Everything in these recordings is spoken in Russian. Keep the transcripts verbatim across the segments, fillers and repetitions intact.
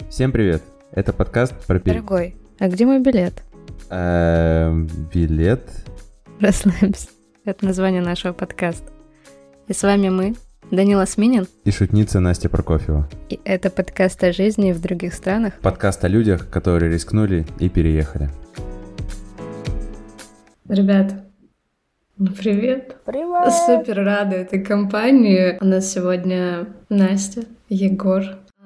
Всем привет! Это подкаст про... Дорогой, а где мой билет? Эм, билет? Расслабься. Это название нашего подкаста. И с вами мы, Данила Сминин и шутница Настя Прокофьева. И это подкаст о жизни в других странах. Подкаст о людях, которые рискнули и переехали. Ребят, ну привет. Привет. Супер рада этой компании. У нас сегодня Настя, Егор.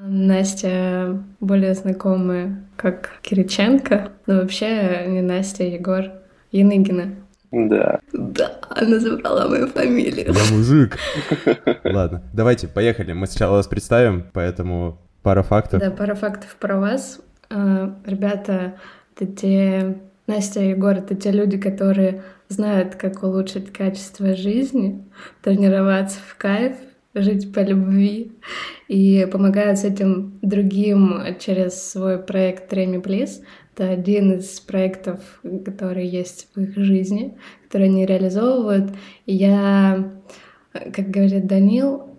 Настя более знакомая как Кириченко, но вообще не Настя, а Егор. Яныгина. Да. Да, она забрала мою фамилию. Я мужик. Ладно, давайте, поехали. Мы сначала вас представим, поэтому пара фактов. Да, пара фактов про вас. Ребята, это те... Настя и Егор — это те люди, которые знают, как улучшить качество жизни, тренироваться в кайф, жить по любви и помогают с этим другим через свой проект Треми Плиз. Это один из проектов, которые есть в их жизни, которые они реализовывают. И я, как говорит Данил,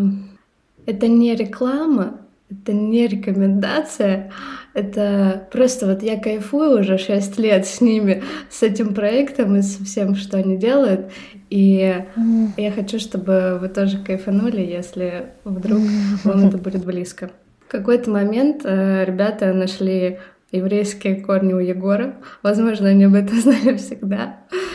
это не реклама, это не рекомендация, это просто вот я кайфую уже шесть лет с ними, с этим проектом и со всем, что они делают. И mm. я хочу, чтобы вы тоже кайфанули, если вдруг вам это будет близко. В какой-то момент э, ребята нашли еврейские корни у Егора. Возможно, они об этом знали всегда.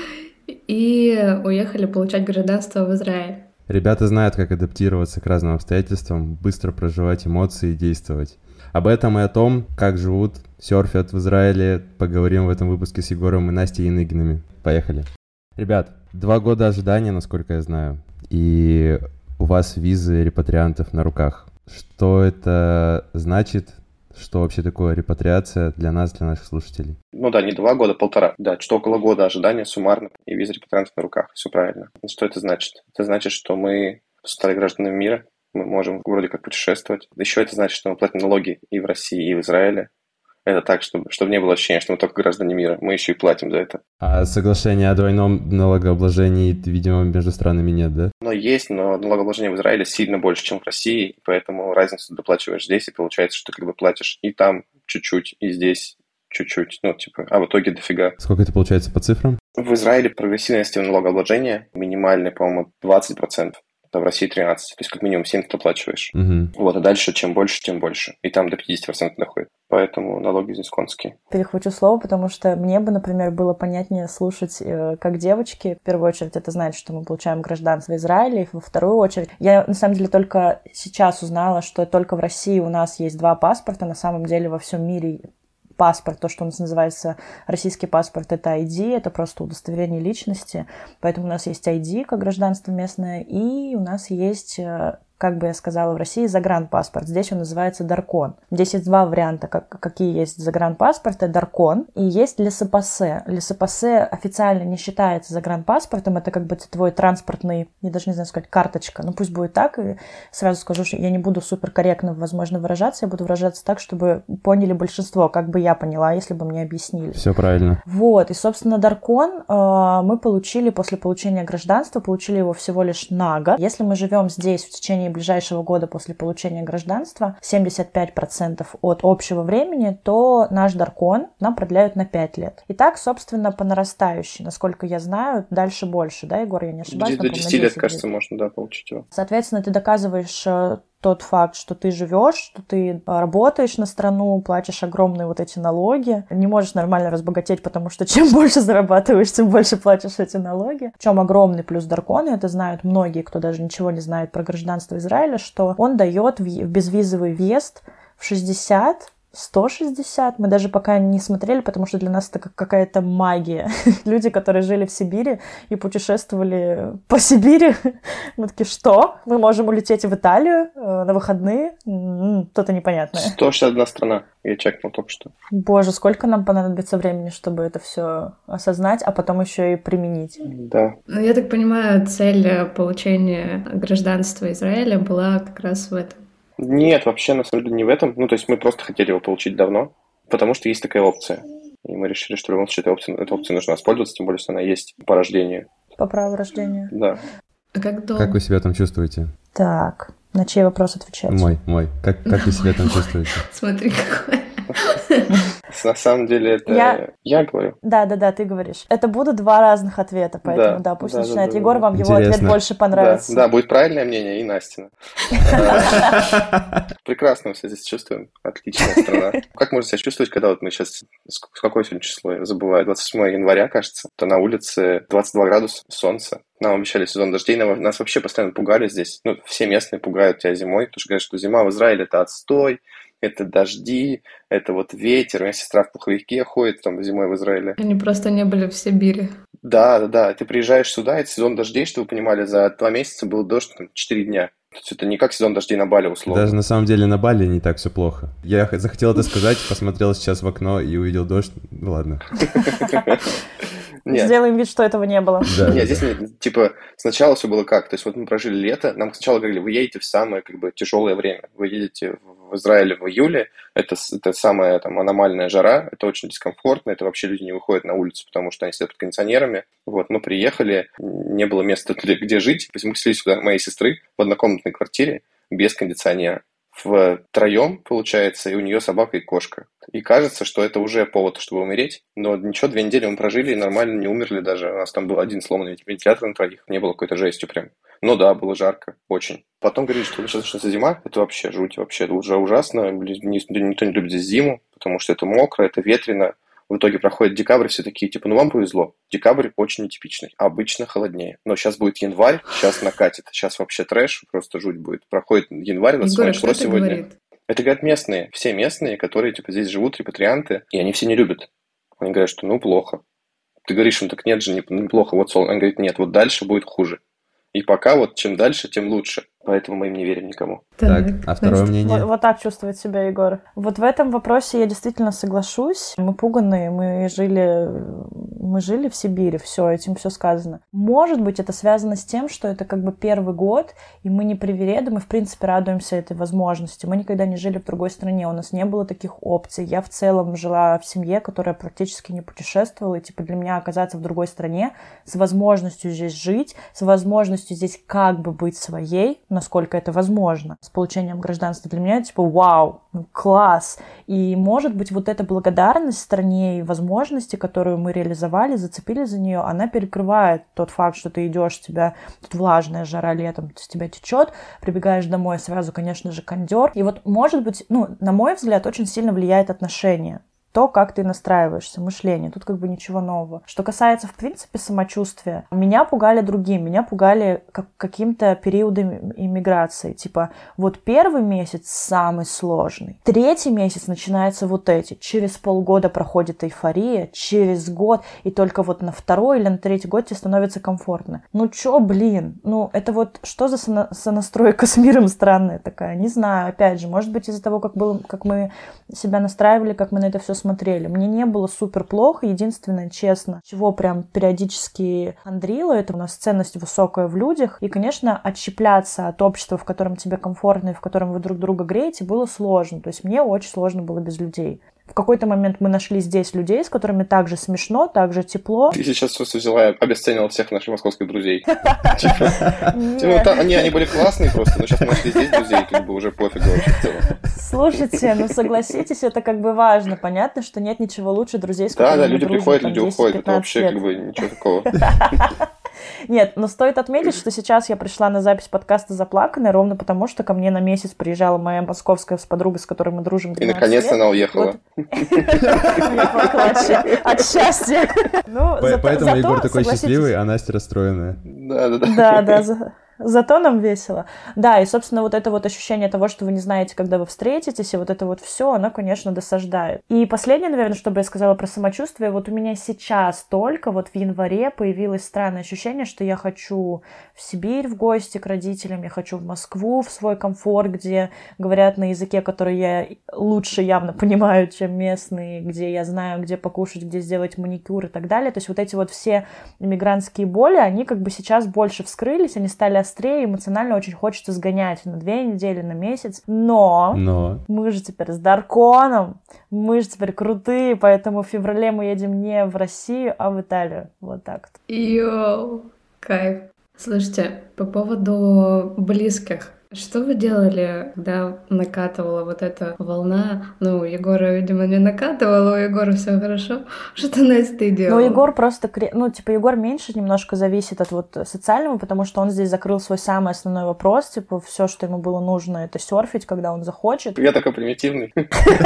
И уехали получать гражданство в Израиль. Ребята знают, как адаптироваться к разным обстоятельствам, быстро проживать эмоции и действовать. Об этом и о том, как живут, серфят в Израиле, поговорим в этом выпуске с Егором и Настей Яныгиными. Поехали. Ребят, два года ожидания, насколько я знаю, и у вас визы репатриантов на руках. Что это значит? Что вообще такое репатриация для нас, для наших слушателей? Ну да, не два года, полтора. Да, что около года ожидания суммарно и виза репатриантов на руках. Все правильно. Что это значит? Это значит, что мы стали гражданами мира, мы можем вроде как путешествовать. Еще это значит, что мы платим налоги и в России, и в Израиле. Это так, чтобы, чтобы не было ощущения, что мы только граждане мира. Мы еще и платим за это. А соглашения о двойном налогообложении, видимо, между странами нет, да? Оно есть, но налогообложение в Израиле сильно больше, чем в России, поэтому разницу доплачиваешь здесь, и получается, что ты как бы платишь и там чуть-чуть, и здесь чуть-чуть. Ну, типа, а в итоге дофига. Сколько это получается по цифрам? В Израиле прогрессивность налогообложения минимальная, по-моему, двадцать процентов. А в России тринадцать. То есть как минимум семь ты доплачиваешь. Угу. Вот, а дальше чем больше, тем больше. И там до пятьдесят процентов доходит. Поэтому налоги здесь конские. Перехвачу слово, потому что мне бы, например, было понятнее слушать э, как девочки. В первую очередь это значит, что мы получаем гражданство Израиля. И во вторую очередь я, на самом деле, только сейчас узнала, что только в России у нас есть два паспорта. На самом деле во всем мире паспорт, то, что у нас называется российский паспорт, это ай ди, это просто удостоверение личности. Поэтому у нас есть ай ди как гражданство местное, и у нас есть, как бы я сказала, в России загранпаспорт. Здесь он называется даркон. Здесь есть два варианта, как, какие есть загранпаспорты. Даркон и есть лесопассе. Лесопассе официально не считается загранпаспортом. Это как бы твой транспортный, я даже не знаю сказать, карточка. Ну пусть будет так. И сразу скажу, что я не буду суперкорректно, возможно, выражаться. Я буду выражаться так, чтобы поняли большинство, как бы я поняла, если бы мне объяснили. Все правильно. Вот. И, собственно, даркон э, мы получили после получения гражданства. Получили его всего лишь на год. Если мы живем здесь в течение ближайшего года после получения гражданства, семьдесят пять процентов от общего времени, то наш даркон нам продляют на пять лет. И так, собственно, по нарастающей, насколько я знаю, дальше больше, да, Егор, я не ошибаюсь? До десяти лет, кажется, можно, да, получить его. Соответственно, ты доказываешь тот факт, что ты живешь, что ты работаешь на страну, платишь огромные вот эти налоги, не можешь нормально разбогатеть, потому что чем больше зарабатываешь, тем больше платишь эти налоги. В чем огромный плюс даркона, это знают многие, кто даже ничего не знает про гражданство Израиля, что он дает безвизовый въезд в шестьдесят сто шестьдесят. Мы даже пока не смотрели, потому что для нас это как какая-то магия. Люди, которые жили в Сибири и путешествовали по Сибири, мы такие, что? Мы можем улететь в Италию э, на выходные? М-м, что-то непонятное. сто шестьдесят одна страна. Я чекнул только что. Боже, сколько нам понадобится времени, чтобы это все осознать, а потом еще и применить. Да. Ну, я так понимаю, цель получения гражданства Израиля была как раз в этом. Нет, вообще, на самом деле, не в этом. Ну, то есть мы просто хотели его получить давно, потому что есть такая опция. И мы решили, что в любом случае этой опцией, этой опцией нужно воспользоваться, тем более, что она есть по рождению. По праву рождения. Да. А как долго? Как вы себя там чувствуете? Так, На чей вопрос отвечать? Мой, мой. Как, как вы себя там чувствуете? Смотри, какой. На самом деле это Я- я говорю. Да, да, да, ты говоришь. Это будут два разных ответа, поэтому да, Да, пусть да, да, начинает да, Егор, да. вам его ответ Интересно. больше Да, понравится. да, будет правильное мнение и Настина. Прекрасно мы себя здесь чувствуем. Отличная страна. Как можно себя чувствовать, когда вот мы сейчас... ск- Какое сегодня число? Я забываю. двадцать восьмое января, кажется. То на улице двадцать два градуса, солнце. Нам обещали сезон дождей. Нам- Нас вообще постоянно пугали здесь. Ну, все местные пугают тебя зимой, потому что говорят, что зима в Израиле — это отстой, это дожди, это вот ветер. У меня сестра в пуховике ходит там зимой в Израиле. Они просто не были в Сибири. Да, да, да. Ты приезжаешь сюда, это сезон дождей, чтобы вы понимали, за два месяца был дождь там, четыре дня. То есть это не как сезон дождей на Бали, условно. Даже на самом деле на Бали не так все плохо. Я х- захотел это сказать, посмотрел сейчас в окно и увидел дождь. Ну ладно. Нет, Сделаем вид, что этого не было. Да, да, нет, да. здесь не- типа сначала все было как? То есть вот мы прожили лето, нам сначала говорили, вы едете в самое как бы тяжелое время. Вы едете в Израиле в июле, это, с- это самая там аномальная жара, это очень дискомфортно, это вообще люди не выходят на улицу, потому что они сидят под кондиционерами. Вот, мы приехали, не было места, где где жить. То есть мы селились сюда моей сестры в однокомнатной квартире без кондиционера. Втроем, получается, и у нее собака и кошка. И кажется, что это уже повод, чтобы умереть. Но ничего, две недели мы прожили и нормально не умерли даже. У нас там был один сломанный вентилятор на троих. Не было какой-то жестью прям. Ну да, было жарко. Очень. Потом говорили, что сейчас начнется зима. Это вообще жуть. Вообще это уже ужасно. Блин, ни- Никто не любит здесь зиму, потому что это мокро, это ветрено. В итоге проходит декабрь, все такие, типа, ну вам повезло. Декабрь очень нетипичный, обычно холоднее. Но сейчас будет январь, сейчас накатит. Сейчас вообще трэш, просто жуть будет. Проходит январь, двадцать Егор, седьмое а кто число это сегодня. говорит? Это говорят местные, все местные, которые типа здесь живут, репатрианты, и они все не любят. Они говорят, что ну плохо. Ты говоришь им, так нет же, не- неплохо, вот солнце. Он говорит, нет, вот дальше будет хуже. И пока вот чем дальше, тем лучше. Поэтому мы им не верим никому. Так, а второе Настя. мнение? Вот, вот так чувствует себя Егор. Вот в этом вопросе я действительно соглашусь. Мы пуганные, мы жили, мы жили в Сибири, все, этим все сказано. Может быть, это связано с тем, что это как бы первый год, и мы не привереды, мы в принципе радуемся этой возможности. Мы никогда не жили в другой стране, у нас не было таких опций. Я в целом жила в семье, которая практически не путешествовала, и типа для меня оказаться в другой стране с возможностью здесь жить, с возможностью здесь как бы быть своей, насколько это возможно, с получением гражданства, для меня типа вау, ну, класс. И может быть вот эта благодарность стране и возможности, которую мы реализовали, зацепили за нее, она перекрывает тот факт, что ты идешь, у тебя тут влажная жара летом, с тебя течет, прибегаешь домой, сразу, конечно же, кондер. И вот может быть, ну, на мой взгляд, очень сильно влияет отношение. То, как ты настраиваешься, мышление. Тут как бы ничего нового. Что касается, в принципе, самочувствия, меня пугали другим. Меня пугали как, каким-то периодом иммиграции. Типа, вот первый месяц самый сложный. Третий месяц начинается вот эти. Через полгода проходит эйфория. Через год. И только вот на второй или на третий год тебе становится комфортно. Ну чё, блин? Ну это вот что за сона- сонастройка с миром странная такая? Не знаю. Опять же, может быть из-за того, как, было, как мы себя настраивали, как мы на это все смотрели. Мне не было супер плохо. Единственное, честно, чего прям периодически хандрило, это у нас ценность высокая в людях. И, конечно, отщепляться от общества, в котором тебе комфортно и в котором вы друг друга греете, было сложно. То есть мне очень сложно было без людей. В какой-то момент мы нашли здесь людей, с которыми так же смешно, так же тепло. Ты сейчас просто взяла и обесценила всех наших московских друзей. Типа, типа, та- они они были классные просто, но сейчас мы нашли здесь друзей, как бы уже пофигу вообще в целом. Слушайте, ну согласитесь, это как бы важно. Понятно, что нет ничего лучше друзей, с Да, которыми да, мы люди дружим, приходят, там, люди уходят, это десять-пятнадцать вообще лет. как бы ничего такого. Нет, но стоит отметить, что сейчас я пришла на запись подкаста заплаканной, ровно потому, что ко мне на месяц приезжала моя московская подруга, с которой мы дружим И двенадцать наконец-то лет. она уехала. Я плакала от- от счастья. Ну, По- зато- Поэтому зато, Егор такой согласитесь, счастливый, а Настя расстроенная. Да, да, да. Да, да, за- зато нам весело. Да, и, собственно, вот это вот ощущение того, что вы не знаете, когда вы встретитесь, и вот это вот все, оно, конечно, досаждает. И последнее, наверное, что бы я сказала про самочувствие, вот у меня сейчас только вот в январе появилось странное ощущение, что я хочу в Сибирь в гости к родителям, я хочу в Москву, в свой комфорт, где говорят на языке, который я лучше явно понимаю, чем местные, где я знаю, где покушать, где сделать маникюр и так далее. То есть вот эти вот все иммигрантские боли, они как бы сейчас больше вскрылись, они стали острее, эмоционально очень хочется сгонять на две недели, на месяц. Но Но... мы же теперь с Дарконом, мы же теперь крутые, поэтому в феврале мы едем не в Россию, а в Италию. Вот так вот. Йоу, кайф. Слушайте, по поводу близких. Что вы делали, когда накатывала вот эта волна? Ну, у Егора, видимо, не накатывала, у Егора все хорошо. Что Настя ты делала? Ну, Егор просто, ну, типа, Егор меньше немножко зависит от вот социального, потому что он здесь закрыл свой самый основной вопрос, типа, все, что ему было нужно, это серфить, когда он захочет. Я такой примитивный.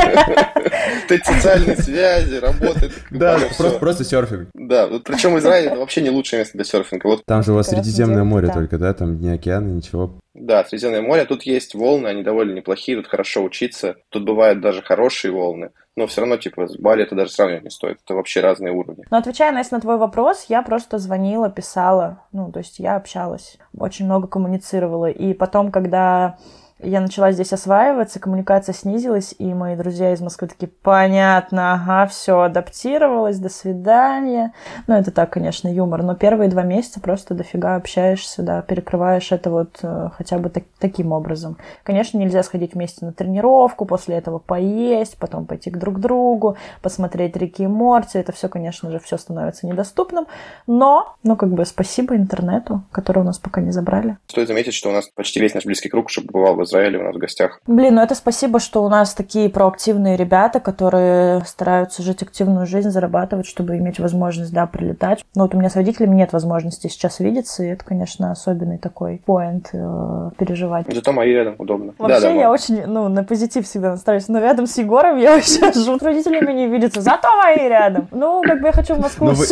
Ты социальные связи, работы. Да, просто серфинг. Да, причем Израиль это вообще не лучшее место для серфинга. Там же у вас Средиземное море только, да? Там не океан, ничего. Да, Средиземное море. Тут есть волны, они довольно неплохие, тут хорошо учиться. Тут бывают даже хорошие волны. Но все равно, типа, с Бали это даже сравнивать не стоит. Это вообще разные уровни. Но отвечая, Настя, на твой вопрос, я просто звонила, писала. Ну, то есть я общалась, очень много коммуницировала. И потом, когда я начала здесь осваиваться, коммуникация снизилась, и мои друзья из Москвы такие: понятно, ага, все, адаптировалась, до свидания. Ну, это так, конечно, юмор, но первые два месяца просто дофига общаешься, да, перекрываешь это вот э, хотя бы так, таким образом. Конечно, нельзя сходить вместе на тренировку, после этого поесть, потом пойти к друг другу, посмотреть Рики и Морти, это все, конечно же, все становится недоступным, но, ну, как бы спасибо интернету, который у нас пока не забрали. Стоит заметить, что у нас почти весь наш близкий круг уже побывал в Израиле у нас в гостях. Блин, ну это спасибо, что у нас такие проактивные ребята, которые стараются жить активную жизнь, зарабатывать, чтобы иметь возможность, да, прилетать. Но вот у меня с родителями нет возможности сейчас видеться, и это, конечно, особенный такой поинт э, переживать. Зато мои рядом удобно. Вообще да, я очень, ну, на позитив всегда настраиваюсь, но рядом с Егором я вообще живу. С родителями не видится, зато мои рядом. Ну, как бы я хочу в Москву. Вы,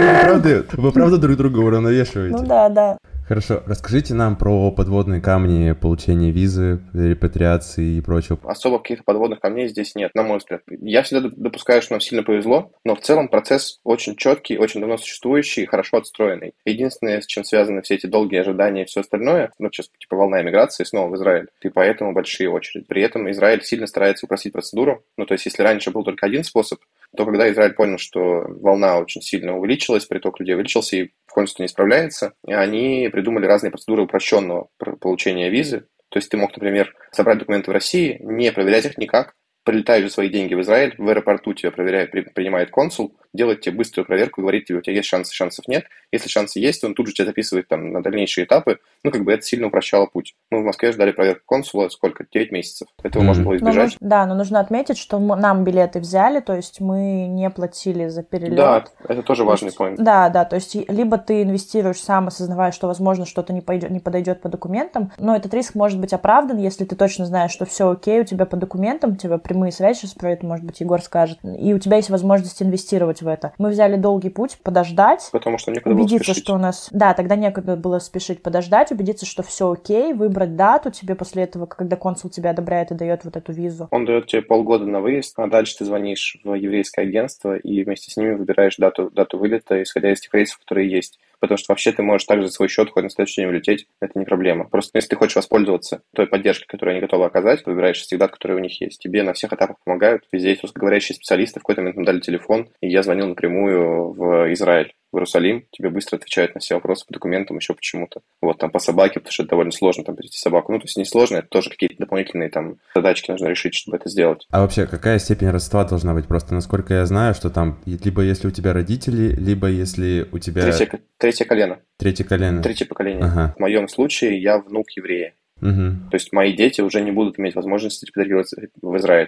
вы, вы правда друг друга уравновешиваете? Ну да, да. Хорошо, расскажите нам про подводные камни получения визы, репатриации и прочего. Особо каких-то подводных камней здесь нет, на мой взгляд. Я всегда допускаю, что нам сильно повезло, но в целом процесс очень четкий, очень давно существующий и хорошо отстроенный. Единственное, с чем связаны все эти долгие ожидания и все остальное, ну, сейчас типа волна эмиграции снова в Израиль, и поэтому большие очереди. При этом Израиль сильно старается упростить процедуру. Ну, то есть, если раньше был только один способ, то когда Израиль понял, что волна очень сильно увеличилась, приток людей увеличился и консульство не справляется, они придумали разные процедуры упрощенного получения визы. То есть ты мог, например, собрать документы в России, не проверять их никак, прилетаешь за свои деньги в Израиль, в аэропорту тебя проверяет, при, принимает консул, делает тебе быструю проверку, говорит тебе, у тебя есть шансы, шансов нет. Если шансы есть, то он тут же тебя записывает там на дальнейшие этапы. Ну, как бы это сильно упрощало путь. Мы в Москве ждали проверку консула сколько? девять месяцев. Этого mm-hmm. можно было избежать. Но, да, но нужно отметить, что мы, нам билеты взяли, то есть мы не платили за перелет. Да, это тоже важный point. Да, да, то есть либо ты инвестируешь сам, осознавая, что, возможно, что-то не, пойдет, не подойдет по документам, но этот риск может быть оправдан, если ты точно знаешь, что все окей у тебя по документам, у тебя прямые связи, сейчас про это, может быть, Егор скажет, и у тебя есть возможность инвестировать в это. Мы взяли долгий путь, подождать, потому что некуда убедиться, было спешить. Что у нас... Да, тогда некуда было спешить, подождать, убедиться, что все окей, выбрать дату, тебе после этого, когда консул тебя одобряет и дает вот эту визу. Он дает тебе полгода на выезд, а дальше ты звонишь в еврейское агентство и вместе с ними выбираешь дату, дату вылета, исходя из тех рейсов, которые есть. Потому что вообще ты можешь также за свой счет хоть на следующий день улететь, это не проблема. Просто если ты хочешь воспользоваться той поддержкой, которую они готовы оказать, выбираешь из тех дат, которые у них есть. Тебе на всех этапах помогают. Везде есть русскоговорящие специалисты, в какой-то момент нам дали телефон, и я звонил напрямую в Израиль, в Иерусалим. Тебе быстро отвечают на все вопросы по документам, еще почему-то. Вот там по собаке, потому что это довольно сложно там перейти собаку. Ну, то есть не сложно, это тоже какие-то дополнительные там задачки нужно решить, чтобы это сделать. А вообще, какая степень родства должна быть? Просто насколько я знаю, что там либо если у тебя родители, либо если у тебя... Третье, третье колено. Третье колено. Третье поколение. Ага. В моем случае я внук еврея. Угу. То есть мои дети уже не будут иметь возможности репатрироваться в Израиль.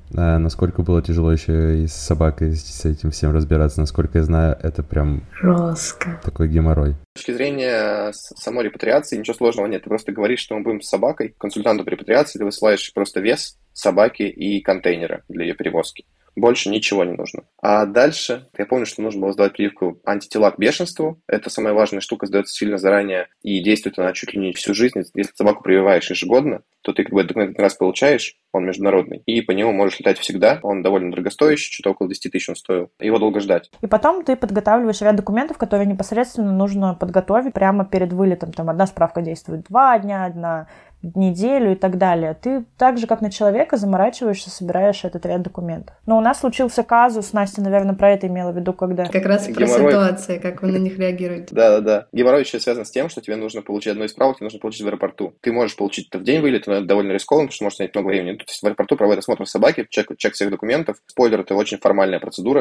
А насколько было тяжело еще и с собакой с этим всем разбираться? Насколько я знаю, это прям... Жестко. Такой геморрой. С точки зрения самой репатриации ничего сложного нет. Ты просто говоришь, что мы будем с собакой. Консультанту по репатриации ты высылаешь просто вес собаки и контейнера для ее перевозки. Больше ничего не нужно. А дальше, я помню, что нужно было сдавать прививку антитела к бешенству. Это самая важная штука, сдается сильно заранее и действует она чуть ли не всю жизнь. Если собаку прививаешь ежегодно, то ты как бы этот документ один раз получаешь, он международный, и по нему можешь летать всегда. Он довольно дорогостоящий, что-то около десять тысяч он стоил. Его долго ждать. И потом ты подготавливаешь ряд документов, которые непосредственно нужно подготовить прямо перед вылетом. Там одна справка действует два дня, одна неделю и так далее. Ты так же, как на человека, заморачиваешься, собираешь этот ряд документов. Но у нас случился казус, Настя, наверное, про это имела в виду, когда... Как раз про Геморрой. ситуации, как вы на них реагируете. Да-да-да. Геморрой еще связан с тем, что тебе нужно получить одну из справок, тебе нужно получить в аэропорту. Ты можешь получить это в день вылета, но это довольно рискованно, потому что может занять много времени. То есть в аэропорту проводят осмотр собаки, чек, чек всех документов. Спойлер, это очень формальная процедура.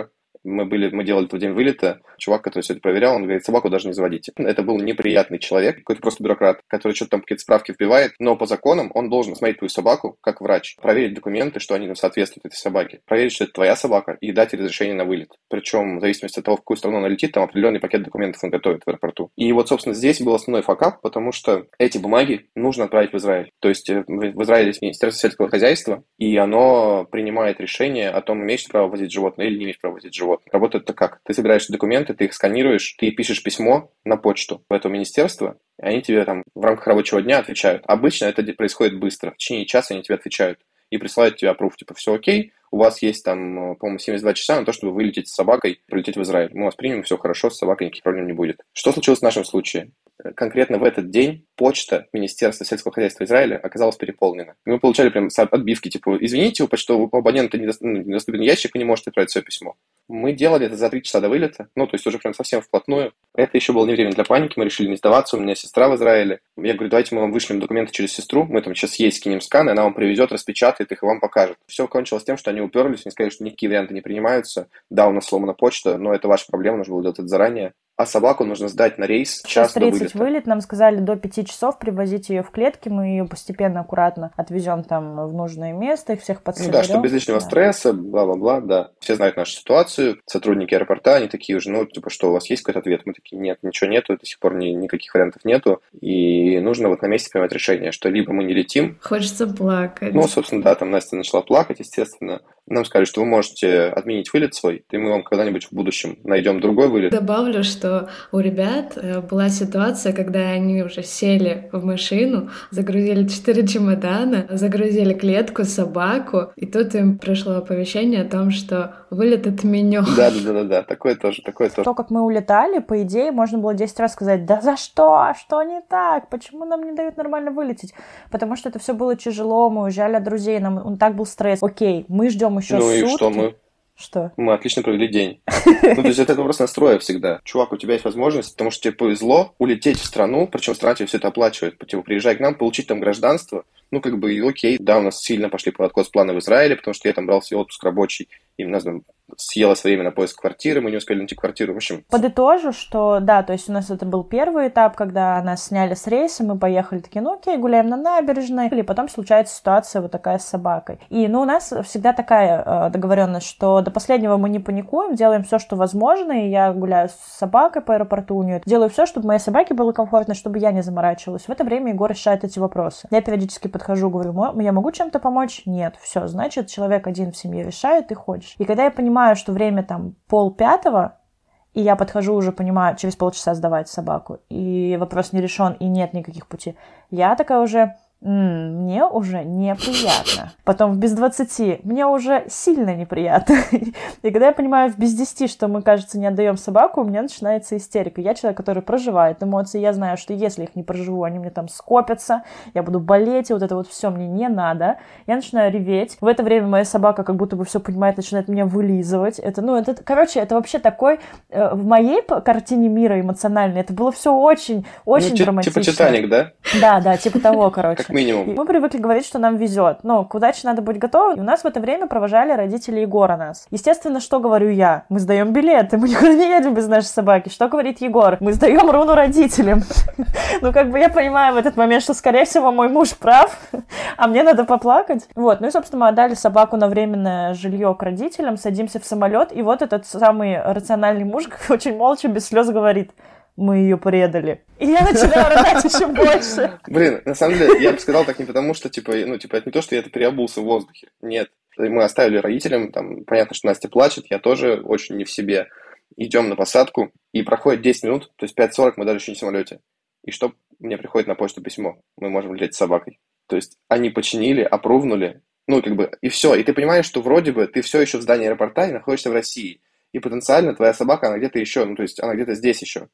Мы были, мы делали в день вылета. Чувак, который все это проверял, он говорит, собаку даже не заводите. Это был неприятный человек, какой-то просто бюрократ, который что-то там какие-то справки вбивает, но по законам он должен смотреть твою собаку, как врач, проверить документы, что они соответствуют этой собаке, проверить, что это твоя собака, и дать ей разрешение на вылет. Причем, в зависимости от того, в какую страну она летит, там определенный пакет документов он готовит в аэропорту. И вот, собственно, здесь был основной факап, потому что эти бумаги нужно отправить в Израиль. То есть в Израиле есть Министерство сельского хозяйства, и оно принимает решение о том, имеешь право возить животное или не имеешь права возить животное. Работает это как? Ты собираешь документы, ты их сканируешь, ты пишешь письмо на почту в это министерство, и они тебе там в рамках рабочего дня отвечают. Обычно это происходит быстро. В течение часа они тебе отвечают и присылают тебе аппрув, типа, все окей, у вас есть там, по-моему, семьдесят два часа на то, чтобы вылететь с собакой, прилететь в Израиль. Мы вас примем, все хорошо, с собакой никаких проблем не будет. Что случилось в нашем случае? Конкретно в этот день почта Министерства сельского хозяйства Израиля оказалась переполнена. И мы получали прям отбивки, типа, извините, у почтового абонента недоступен ящик, вы не можете отправить свое письмо. Мы делали это за три часа до вылета, ну, то есть уже прям совсем вплотную. Это еще было не время для паники, мы решили не сдаваться, у меня сестра в Израиле. Я говорю, давайте мы вам вышлем документы через сестру, мы там сейчас ей скинем скан, и она вам привезет, распечатает их и вам покажет. Все кончилось тем, что они уперлись, они сказали, что никакие варианты не принимаются. Да, у нас сломана почта, но это ваша проблема, нужно было делать это заранее. А собаку нужно сдать на рейс час до вылета. шесть тридцать вылет, нам сказали до пяти часов привозить ее в клетки, мы ее постепенно, аккуратно отвезем там в нужное место, их всех подсоберем. Ну да, чтобы без лишнего да. стресса, бла-бла-бла, да. Все знают нашу ситуацию, сотрудники аэропорта, они такие уже, ну, типа, что, у вас есть какой-то ответ? Мы такие, нет, ничего нету, до сих пор ни, никаких вариантов нету, и нужно вот на месте принимать решение, что либо мы не летим. Хочется плакать. Ну, собственно, да, там Настя начала плакать, естественно. Нам сказали, что вы можете отменить вылет свой, и мы вам когда-нибудь в будущем найдем другой вылет. Добавлю, что у ребят была ситуация, когда они уже сели в машину, загрузили четыре чемодана, загрузили клетку, собаку, и тут им пришло оповещение о том, что вылет отменен. Да-да-да, такое тоже, такое тоже. То, как мы улетали, по идее, можно было десять раз сказать, да за что? Что не так? Почему нам не дают нормально вылететь? Потому что это все было тяжело, мы уезжали от друзей, нам он так был стресс. Окей, мы ждем еще ну сутки. Ну и что мы? Что? Мы отлично провели день. Ну, то есть это вопрос настроя всегда. Чувак, у тебя есть возможность, потому что тебе повезло улететь в страну, причем страна тебе все это оплачивает. Типа, приезжай к нам, получить там гражданство. Ну, как бы, окей, да, у нас сильно пошли под откос планы в Израиле, потому что я там брал себе отпуск рабочий, и у нас там съелось время на поиск квартиры, мы не успели найти квартиру, в общем. Подытожу, что, да, то есть у нас это был первый этап, когда нас сняли с рейса, мы поехали такие, ну окей, гуляем на набережной, и потом случается ситуация вот такая с собакой. И, ну, у нас всегда такая э, договоренность, что до последнего мы не паникуем, делаем все, что возможно, и я гуляю с собакой по аэропорту у нее, делаю все, чтобы моей собаке было комфортно, чтобы я не заморачивалась. В это время Егор решает эти вопросы. Я периодически подхожу, говорю, я могу чем-то помочь? Нет. Все, значит, человек один в семье решает, ты ходишь. И когда я понимаю, что время там пол пятого, и я подхожу уже, понимаю, через полчаса сдавать собаку, и вопрос не решен, и нет никаких путей, я такая уже... М-м, мне уже неприятно. Потом в без двадцати мне уже сильно неприятно. И когда я понимаю в без десяти, что мы, кажется, не отдаем собаку, у меня начинается истерика. Я человек, который проживает эмоции. Я знаю, что если их не проживу, они мне там скопятся, я буду болеть, и вот это вот все мне не надо. Я начинаю реветь. В это время моя собака как будто бы все понимает, начинает меня вылизывать. Это, ну, это, короче, это вообще такой... Э, в моей картине мира эмоциональной это было все очень, очень ну, драматично. Типа «Титаник», да? Да, да, типа того, короче. Как минимум. И мы привыкли говорить, что нам везет. Но к удаче надо быть готовым. И у нас в это время провожали родители Егора нас. Естественно, что говорю я? Мы сдаем билеты, мы никуда не едем без нашей собаки. Что говорит Егор? Мы сдаем руну родителям. Ну, как бы я понимаю в этот момент, что, скорее всего, мой муж прав, а мне надо поплакать. Вот. Ну и, собственно, мы отдали собаку на временное жилье к родителям, садимся в самолет, и вот этот самый рациональный муж очень молча, без слез говорит: мы ее предали. И я начинаю рыдать еще больше. Блин, на самом деле, я бы сказал так не потому, что, типа, ну, типа, это не то, что я это переобулся в воздухе. Нет. Мы оставили родителям, там, понятно, что Настя плачет, я тоже очень не в себе. Идем на посадку, и проходит десять минут, то есть пять сорок мы даже еще не в самолете. И что? Мне приходит на почту письмо. Мы можем лететь с собакой. То есть они починили, опрувнули, ну, как бы, и все. И ты понимаешь, что вроде бы ты все еще в здании аэропорта и находишься в России. И потенциально твоя собака, она где-то еще, ну, то есть она где-то здесь еще.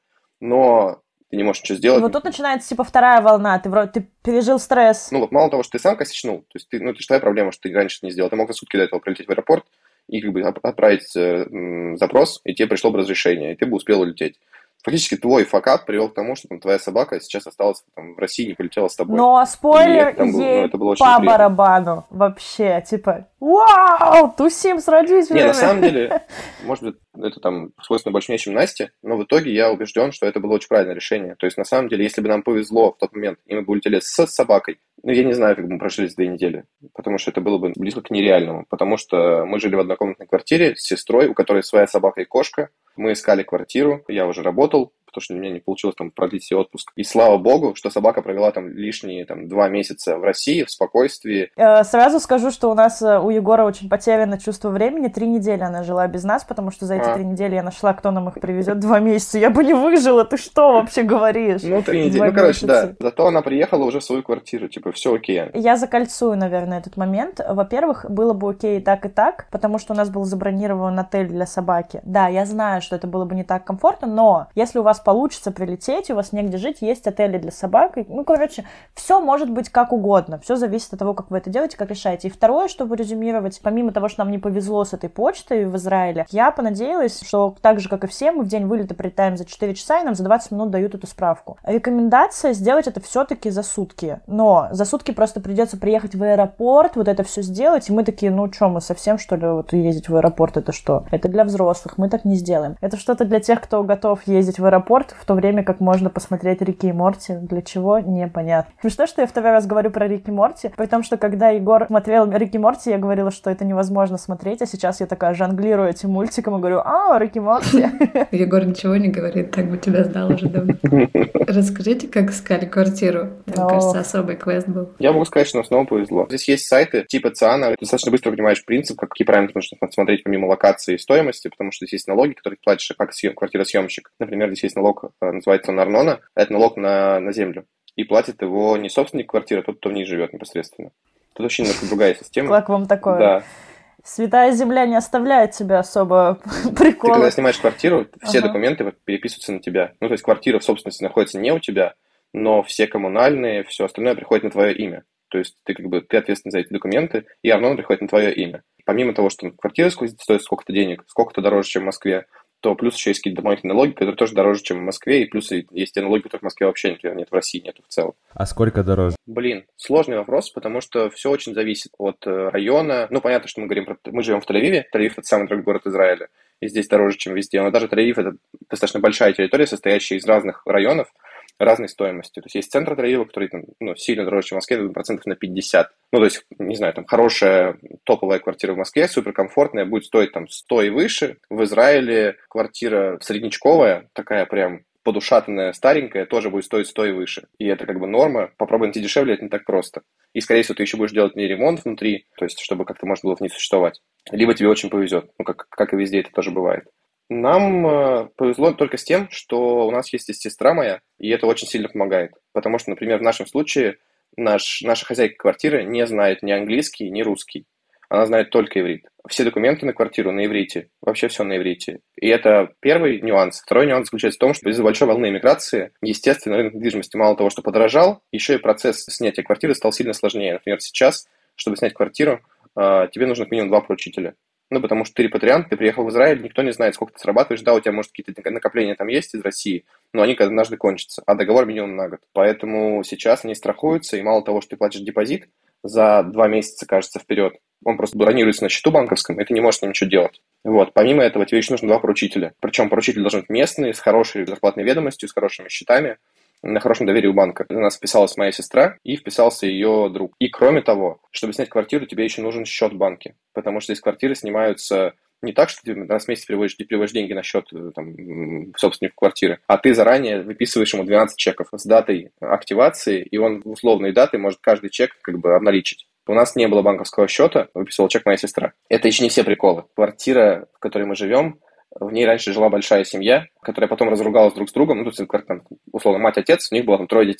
Но ты не можешь ничего сделать. И вот тут начинается, типа, вторая волна. Ты вроде ты пережил стресс. Ну, вот мало того, что ты сам косячнул, то есть ты, ну, это же твоя проблема, что ты раньше не сделал. Ты мог за сутки до этого прилететь в аэропорт и как бы отправить э, запрос, и тебе пришло бы разрешение, и ты бы успел улететь. Фактически твой факап привел к тому, что там твоя собака сейчас осталась там, в России, не полетела с тобой. Но спойлер, это был, ей ну, это было очень по приятно. барабану вообще, типа, вау, тусим с родителями. Не, на самом деле, может быть, это там свойственно больше мне, чем Насте, но в итоге я убежден, что это было очень правильное решение. То есть, на самом деле, если бы нам повезло в тот момент, и мы бы улетели с собакой, ну, я не знаю, как бы мы прожили две недели, потому что это было бы близко к нереальному, потому что мы жили в однокомнатной квартире с сестрой, у которой своя собака и кошка. Мы искали квартиру, я уже работал, потому что у меня не получилось там продлить себе отпуск. И слава богу, что собака провела там лишние там, два месяца в России, в спокойствии. Э, Сразу скажу, что у нас у Егора очень потеряно чувство времени. Три недели она жила без нас, потому что за эти а. три недели я нашла, кто нам их привезет. Два месяца. Я бы не выжила. Ты что вообще говоришь? Ну, три недели. Ну, короче, да. Зато она приехала уже в свою квартиру. Типа, все окей. Я закольцую, наверное, этот момент. Во-первых, было бы окей и так, и так, потому что у нас был забронирован отель для собаки. Да, я знаю, что это было бы не так комфортно, но если у вас получится прилететь, у вас негде жить, есть отели для собак. Ну, короче, все может быть как угодно. Все зависит от того, как вы это делаете, как решаете. И второе, чтобы резюмировать, помимо того, что нам не повезло с этой почтой в Израиле, я понадеялась, что так же, как и все, мы в день вылета прилетаем за четыре часа, и нам за двадцать минут дают эту справку. Рекомендация сделать это все-таки за сутки. Но за сутки просто придется приехать в аэропорт, вот это все сделать, и мы такие, ну что, мы совсем, что ли, вот ездить в аэропорт, это что? Это для взрослых, мы так не сделаем. Это что-то для тех, кто готов ездить в аэропорт, в то время как можно посмотреть Рики и Морти. Для чего? Непонятно. Смешно, что я второй раз говорю про Рики и Морти, при том, что когда Егор смотрел Рики и Морти, я говорила, что это невозможно смотреть, а сейчас я такая жонглирую этим мультиком и говорю, а, Рики и Морти. Егор ничего не говорит, так бы тебя сдал уже давно. Расскажите, как искали квартиру. Там, кажется, особый квест был. Я могу сказать, что нам снова повезло. Здесь есть сайты типа ЦИАНа. Ты достаточно быстро понимаешь принцип, какие параметры нужно смотреть помимо локации и стоимости, потому что здесь есть налоги, которые ты платишь как квартиросъемщик. Например, здесь есть налог, называется он Арнона, это налог на, на землю. И платит его не собственник квартиры, а тот, кто в ней живет непосредственно. Тут вообще немножко другая система. Как вам такое? Да. Святая земля не оставляет тебя особо прикола. Ты когда снимаешь квартиру, все ага. документы переписываются на тебя. Ну, то есть квартира в собственности находится не у тебя, но все коммунальные, все остальное приходит на твое имя. То есть ты как бы ты ответственен за эти документы, и Арнона приходит на твое имя. Помимо того, что квартира стоит сколько-то денег, сколько-то дороже, чем в Москве, то плюс еще есть какие-то дополнительные налоги, которые тоже дороже, чем в Москве, и плюс есть те налоги, которых в Москве вообще, например, нет, в России нету в целом. А сколько дороже? Блин, сложный вопрос, потому что все очень зависит от района. Ну, понятно, что мы говорим про... Мы живем в Тель-Авиве, Тель-Авив – это самый дорогой город Израиля, и здесь дороже, чем везде. Но даже Тель-Авив – это достаточно большая территория, состоящая из разных районов, разной стоимости. То есть есть центр Тель-Авива, который там, ну, сильно дороже, чем в Москве, процентов на пятьдесят. Ну, то есть, не знаю, там хорошая топовая квартира в Москве, суперкомфортная, будет стоить там сто и выше. В Израиле квартира среднячковая, такая прям подушатанная, старенькая, тоже будет стоить сто и выше. И это как бы норма. Попробуй найти дешевле, это не так просто. И, скорее всего, ты еще будешь делать не ремонт внутри, то есть, чтобы как-то можно было в ней существовать. Либо тебе очень повезет. Ну, как, как и везде это тоже бывает. Нам э, повезло только с тем, что у нас есть и сестра моя, и это очень сильно помогает. Потому что, например, в нашем случае наш, наша хозяйка квартиры не знает ни английский, ни русский. Она знает только иврит. Все документы на квартиру на иврите. Вообще все на иврите. И это первый нюанс. Второй нюанс заключается в том, что из-за большой волны эмиграции, естественно, рынок недвижимости мало того, что подорожал, еще и процесс снятия квартиры стал сильно сложнее. Например, сейчас, чтобы снять квартиру, э, тебе нужно как минимум два поручителя. Ну, потому что ты репатриант, ты приехал в Израиль, никто не знает, сколько ты срабатываешь. Да, у тебя, может, какие-то накопления там есть из России, но они однажды кончатся, а договор минимум на год. Поэтому сейчас они страхуются, и мало того, что ты платишь депозит за два месяца, кажется, вперед, он просто бронируется на счету банковском, и ты не можешь с ним ничего делать. Вот. Помимо этого, тебе еще нужно два поручителя. Причем поручитель должен быть местный, с хорошей зарплатной ведомостью, с хорошими счетами, на хорошем доверии у банка. У нас вписалась моя сестра и вписался ее друг. И кроме того, чтобы снять квартиру, тебе еще нужен счет в банке. Потому что здесь квартиры снимаются не так, что ты раз в месяц переводишь, ты переводишь деньги на счет там, собственнику квартиры, а ты заранее выписываешь ему двенадцать чеков с датой активации, и он в условной даты может каждый чек как бы обналичить. У нас не было банковского счета, выписывала чек моя сестра. Это еще не все приколы. Квартира, в которой мы живем, в ней раньше жила большая семья, которая потом разругалась друг с другом. Ну, тут, там, условно, мать-отец, у них было там трое детей.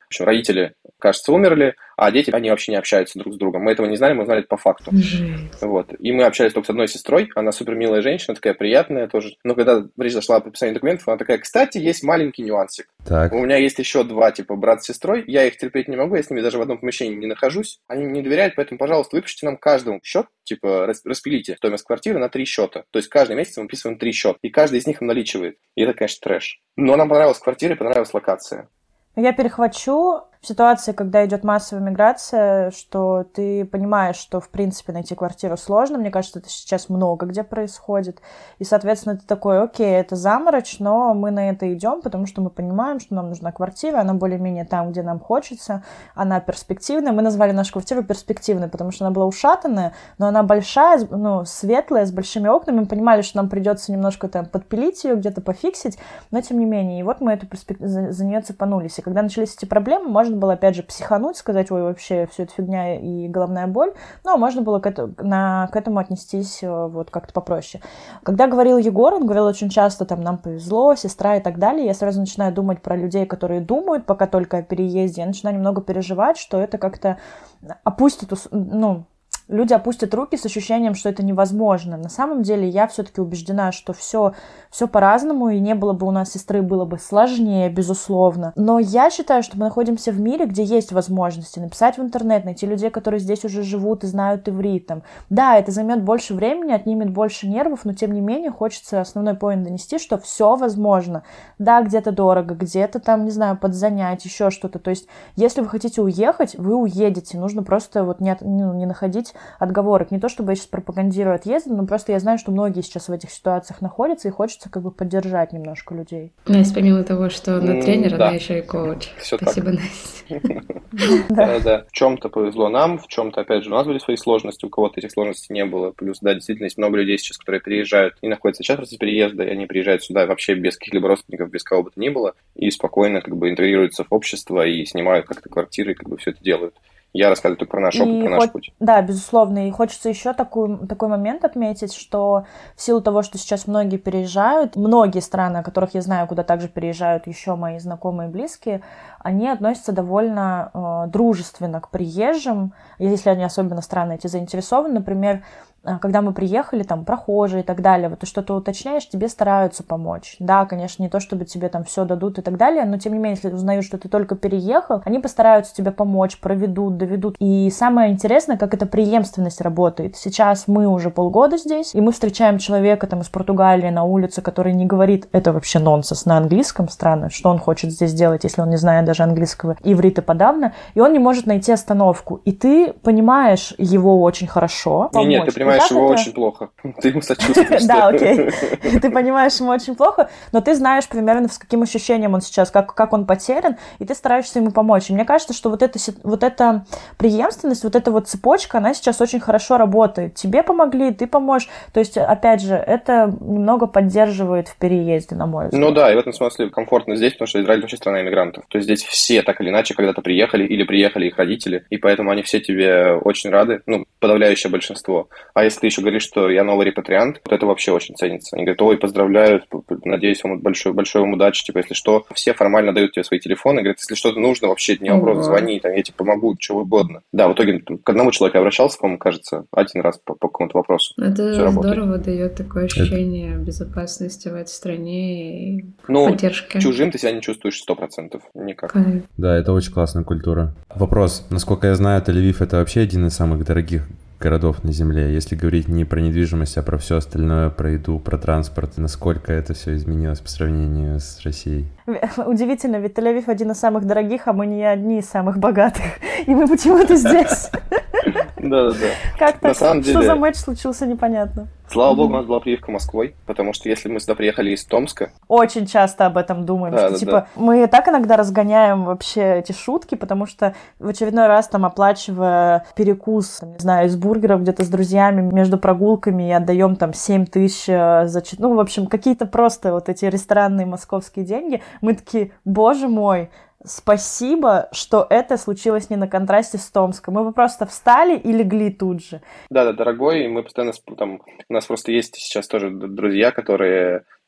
общем, родители, кажется, умерли, а дети, они вообще не общаются друг с другом. Мы этого не знали, мы знали это по факту. Жесть. Вот. И мы общались только с одной сестрой, она супер милая женщина, такая приятная тоже. Но когда речь зашла о подписании документов, она такая, кстати, есть маленький нюансик. Так. У меня есть еще два, типа, брат с сестрой, я их терпеть не могу, я с ними даже в одном помещении не нахожусь, они мне не доверяют, поэтому, пожалуйста, выпишите нам каждому счет, типа, распилите стоимость квартиры на три счета. То есть каждый месяц мы выписываем три счета, и каждый из них наличивает. И это, конечно, трэш. Но нам понравилась квартира, понравилась локация. Я перехвачу в ситуации, когда идет массовая миграция, что ты понимаешь, что, в принципе, найти квартиру сложно. Мне кажется, это сейчас много где происходит. И, соответственно, ты такой, окей, это заморочь, но мы на это идем, потому что мы понимаем, что нам нужна квартира, она более-менее там, где нам хочется, она перспективная. Мы назвали нашу квартиру перспективной, потому что она была ушатанная, но она большая, ну, светлая, с большими окнами. Мы понимали, что нам придется немножко там подпилить ее, где-то пофиксить, но тем не менее. И вот мы эту перспек... за, за нее цепанулись. И когда начались эти проблемы, можно было, опять же, психануть, сказать, ой, вообще, все это фигня и головная боль, но можно было к, это, на, к этому отнестись вот как-то попроще. Когда говорил Егор, он говорил очень часто, там, нам повезло, сестра и так далее, я сразу начинаю думать про людей, которые думают пока только о переезде, я начинаю немного переживать, что это как-то опустит, ну, люди опустят руки с ощущением, что это невозможно. На самом деле я все-таки убеждена, что все, все по-разному, и не было бы у нас сестры, было бы сложнее, безусловно. Но я считаю, что мы находимся в мире, где есть возможности написать в интернет, найти людей, которые здесь уже живут и знают иврит. Там. Да, это займет больше времени, отнимет больше нервов, но тем не менее хочется основной поинт донести, что все возможно. Да, где-то дорого, где-то там, не знаю, подзанять, еще что-то. То есть, если вы хотите уехать, вы уедете. Нужно просто вот не, ну, не находить отговорок. Не то, чтобы я сейчас пропагандирую отъезды, но просто я знаю, что многие сейчас в этих ситуациях находятся, и хочется как бы поддержать немножко людей. Настя, помимо того, что она тренер, да. Она еще и коуч. Все Спасибо, так. Настя. Да, да. В чем-то повезло нам, в чем-то, опять же, у нас были свои сложности, у кого-то этих сложностей не было. Плюс, да, действительно, есть много людей сейчас, которые переезжают и находятся сейчас в процессе переезда, и они приезжают сюда вообще без каких-либо родственников, без кого бы то ни было, и спокойно как бы интегрируются в общество и снимают как-то квартиры, и как бы все это делают. Я рассказываю только про наш опыт, и про наш хоть, путь. Да, безусловно. И хочется еще такой, такой момент отметить, что в силу того, что сейчас многие переезжают, многие страны, о которых я знаю, куда также переезжают еще мои знакомые и близкие, они относятся довольно э, дружественно к приезжим, если они особенно странно эти заинтересованы. Например, когда мы приехали, там, прохожие и так далее, вот ты что-то уточняешь, тебе стараются помочь. Да, конечно, не то, чтобы тебе там все дадут и так далее, но тем не менее, если узнают, что ты только переехал, они постараются тебе помочь, проведут, доведут. И самое интересное, как эта преемственность работает. Сейчас мы уже полгода здесь, и мы встречаем человека там из Португалии на улице, который не говорит, это вообще нонсенс на английском, странно, что он хочет здесь делать, если он не знает даже английского, иврита подавно, и он не может найти остановку. И ты понимаешь его очень хорошо. Не, нет, ты понимаешь его это... очень плохо. Ты ему сочувствуешь. Да, окей. Ты понимаешь ему очень плохо, но ты знаешь примерно, с каким ощущением он сейчас, как, как он потерян, и ты стараешься ему помочь. И мне кажется, что вот эта, вот эта преемственность, вот эта вот цепочка, она сейчас очень хорошо работает. Тебе помогли, ты поможешь. То есть, опять же, это немного поддерживает в переезде, на мой взгляд. Ну да, и в этом смысле комфортно здесь, потому что Израиль вообще страна иммигрантов. То есть здесь все так или иначе когда-то приехали или приехали их родители, и поэтому они все тебе очень рады, ну, подавляющее большинство. А если ты еще говоришь, что я новый репатриант, вот это вообще очень ценится. Они говорят, ой, поздравляю, надеюсь, вам большой, большой вам удачи, типа, если что. Все формально дают тебе свои телефоны, говорят, если что-то нужно, вообще не вопрос, mm-hmm. звони, там, я тебе помогу, что угодно. Да, в итоге к одному человеку я обращался, по-моему, кажется, один раз по, по какому-то вопросу. Это здорово, дает такое ощущение это... безопасности в этой стране и ну, поддержки. Чужим ты себя не чувствуешь сто процентов никак. Кайф. Да, это очень классная культура. Вопрос. Насколько я знаю, Тель-Авив — это вообще один из самых дорогих городов на Земле. Если говорить не про недвижимость, а про все остальное, про еду, про транспорт, насколько это все изменилось по сравнению с Россией? Удивительно, ведь Тель-Авив один из самых дорогих, а мы не одни из самых богатых. И мы почему-то здесь. Да-да-да. Как так? Что за матч случился, непонятно. Слава богу, у нас была прививка Москвой, потому что если мы сюда приехали из Томска... Очень часто об этом думаем, да, что, да, типа, да. мы так иногда разгоняем вообще эти шутки, потому что в очередной раз, там, оплачивая перекус, не знаю, из бургеров где-то с друзьями между прогулками и отдаем, там, семь тысяч за... Ну, в общем, какие-то просто вот эти ресторанные московские деньги. Мы такие, боже мой, спасибо, что это случилось не на контрасте с Томском. Мы бы просто встали и легли тут же. Да, да, дорогой, и мы постоянно там, у нас просто есть сейчас тоже друзья, которые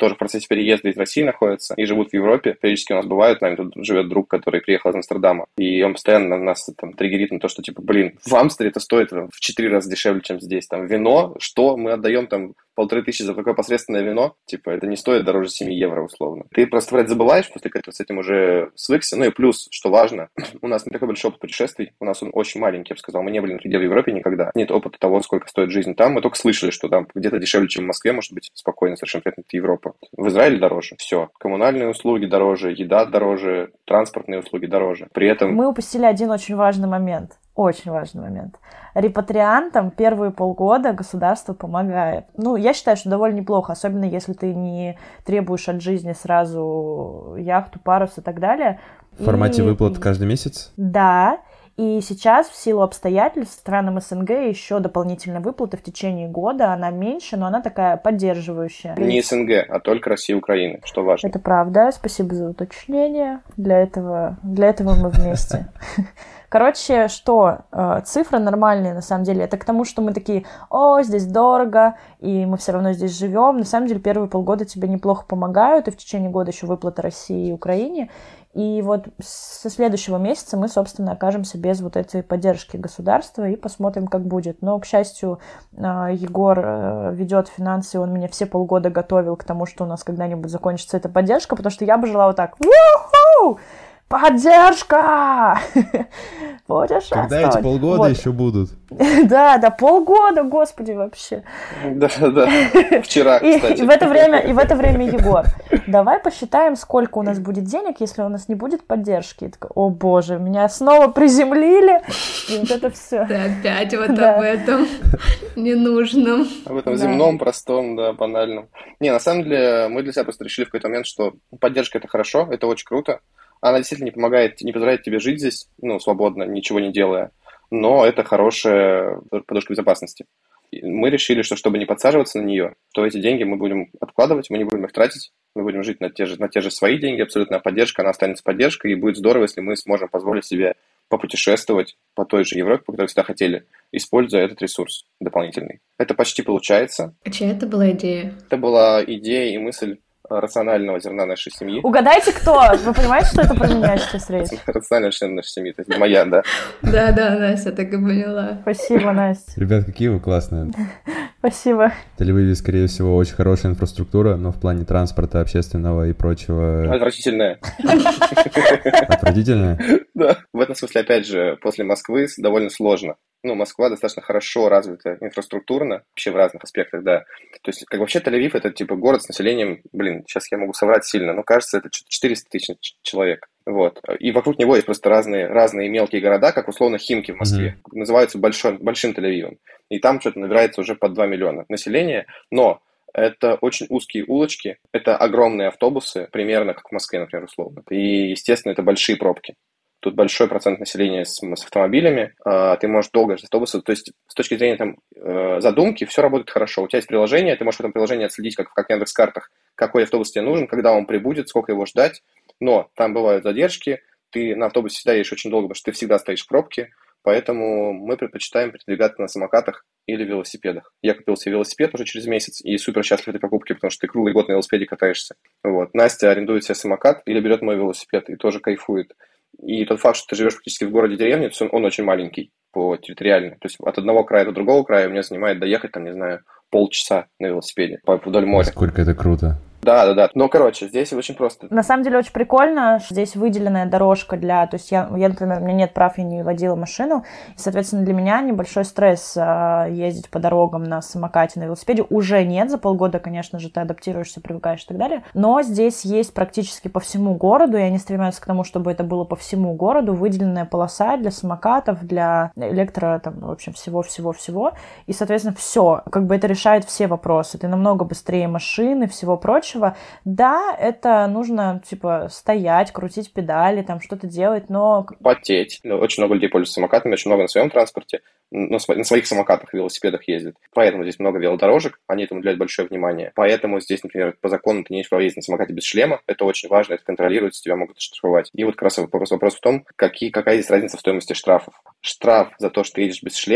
тоже в процессе переезда из России находятся и живут в Европе. Периодически у нас бывают, с нами тут живет друг, который приехал из Амстердама, и он постоянно нас там триггерит на то, что типа, блин, в Амстере это стоит там, в четыре раза дешевле, чем здесь. Там вино, что мы отдаем там полторы тысячи за такое посредственное вино, типа, это не стоит дороже семь евро, условно. Ты просто вроде забываешь, после этого с этим уже свыкся. Ну и плюс, что важно, у нас не такой большой опыт путешествий, у нас он очень маленький, я бы сказал. Мы не были нигде в Европе никогда. Нет опыта того, сколько стоит жизнь там. Мы только слышали, что там где-то дешевле, чем в Москве, может быть, спокойно, совершенно приятно, это Европа. В Израиле дороже. Все. Коммунальные услуги дороже, еда дороже, транспортные услуги дороже. При этом... Мы упустили один очень важный момент. Очень важный момент. Репатриантам первые полгода государство помогает. Ну, я считаю, что довольно неплохо, особенно если ты не требуешь от жизни сразу яхту, парус и так далее. В формате и... выплат каждый месяц? Да. И сейчас в силу обстоятельств странам СНГ еще дополнительная выплата в течение года. Она меньше, но она такая поддерживающая. Не СНГ, а только Россия и Украина, что важно. Это правда. Спасибо за уточнение. Для этого, для этого мы вместе. Короче, что? Цифры нормальные, на самом деле. Это к тому, что мы такие, о, здесь дорого, и мы все равно здесь живем. На самом деле, первые полгода тебе неплохо помогают, и в течение года еще выплата России и Украине. И вот со следующего месяца мы, собственно, окажемся без вот этой поддержки государства и посмотрим, как будет. Но, к счастью, Егор ведет финансы, он меня все полгода готовил к тому, что у нас когда-нибудь закончится эта поддержка, потому что я бы желала так, у-ху! Поддержка! Когда эти полгода вот. Еще будут? Да, да, полгода, господи, вообще. Да, да, вчера, кстати. И, и, в это время, и в это время Егор, давай посчитаем, сколько у нас будет денег, если у нас не будет поддержки. Такая, о боже, меня снова приземлили, и вот это все. Ты опять вот да. об этом ненужном. Об этом да. земном, простом, да, банальном. Не, на самом деле, мы для себя просто решили в какой-то момент, что поддержка — это хорошо, это очень круто. Она действительно не помогает, не позволяет тебе жить здесь, ну, свободно, ничего не делая, но это хорошая подушка безопасности. И мы решили, что чтобы не подсаживаться на нее, то эти деньги мы будем откладывать, мы не будем их тратить, мы будем жить на те же, на те же свои деньги, абсолютно поддержка, она останется поддержкой, и будет здорово, если мы сможем позволить себе попутешествовать по той же Европе, по которой всегда хотели, используя этот ресурс дополнительный. Это почти получается. А чья это была идея? Это была идея и мысль рационального зерна нашей семьи. Угадайте, кто? Вы понимаете, что это про меня сейчас речь? Рациональный член нашей семьи, то есть моя, да. Да-да, Настя, так и поняла. Спасибо, Настя. Ребят, какие вы классные. Спасибо. В Тель-Авиве, скорее всего, очень хорошая инфраструктура, но в плане транспорта общественного и прочего... Отвратительная. Отвратительная? Да. В этом смысле, опять же, после Москвы довольно сложно. Ну, Москва достаточно хорошо развита инфраструктурно, вообще в разных аспектах, да. То есть, как вообще Тель-Авив — это типа город с населением, блин, сейчас я могу соврать сильно, но кажется, это четыреста тысяч человек. Вот. И вокруг него есть просто разные, разные мелкие города, как условно Химки в Москве. Mm-hmm. Называются большой, большим Тель-Авивом. И там что-то набирается уже под два миллиона населения, но это очень узкие улочки, это огромные автобусы, примерно как в Москве, например, условно. И, естественно, это большие пробки. Тут большой процент населения с, с автомобилями, а, ты можешь долго ждать автобуса. То есть с точки зрения там, э, задумки все работает хорошо. У тебя есть приложение, ты можешь в этом приложении отследить, как, как в Яндекс.Картах, какой автобус тебе нужен, когда он прибудет, сколько его ждать. Но там бывают задержки, ты на автобусе всегда едешь очень долго, потому что ты всегда стоишь в пробке, поэтому мы предпочитаем передвигаться на самокатах или велосипедах. Я купил себе велосипед уже через месяц и супер счастлив этой покупке, потому что ты круглый год на велосипеде катаешься. Вот. Настя арендует себе самокат или берет мой велосипед и тоже кайфует. И тот факт, что ты живешь практически в городе-деревне, он, он очень маленький по территориально. То есть от одного края до другого края мне занимает доехать, там, не знаю, полчаса на велосипеде вдоль моря. Сколько это круто. Да, да, да. Но, короче, здесь очень просто. На самом деле очень прикольно, что здесь выделенная дорожка для... То есть я, я, например, у меня нет прав, я не водила машину, и, соответственно, для меня небольшой стресс э, ездить по дорогам на самокате, на велосипеде. Уже нет, за полгода, конечно же, ты адаптируешься, привыкаешь и так далее. Но здесь есть практически по всему городу, и они стремятся к тому, чтобы это было по всему городу, выделенная полоса для самокатов, для электро, там, в общем, всего-всего-всего. И, соответственно, все. Как бы это решает все вопросы. Ты намного быстрее машины, всего прочего. Да, это нужно, типа, стоять, крутить педали, там, что-то делать, но... Потеть. Очень много людей пользуются самокатами, очень много на своем транспорте, на своих самокатах, велосипедах ездят. Поэтому здесь много велодорожек, они этому уделяют большое внимание. Поэтому здесь, например, по закону ты не имеешь права ездить на самокате без шлема. Это очень важно, это контролируется, тебя могут штрафовать. И вот как раз вопрос, вопрос в том, какие, какая здесь разница в стоимости штрафов. Штраф за то, что ты едешь без шлема,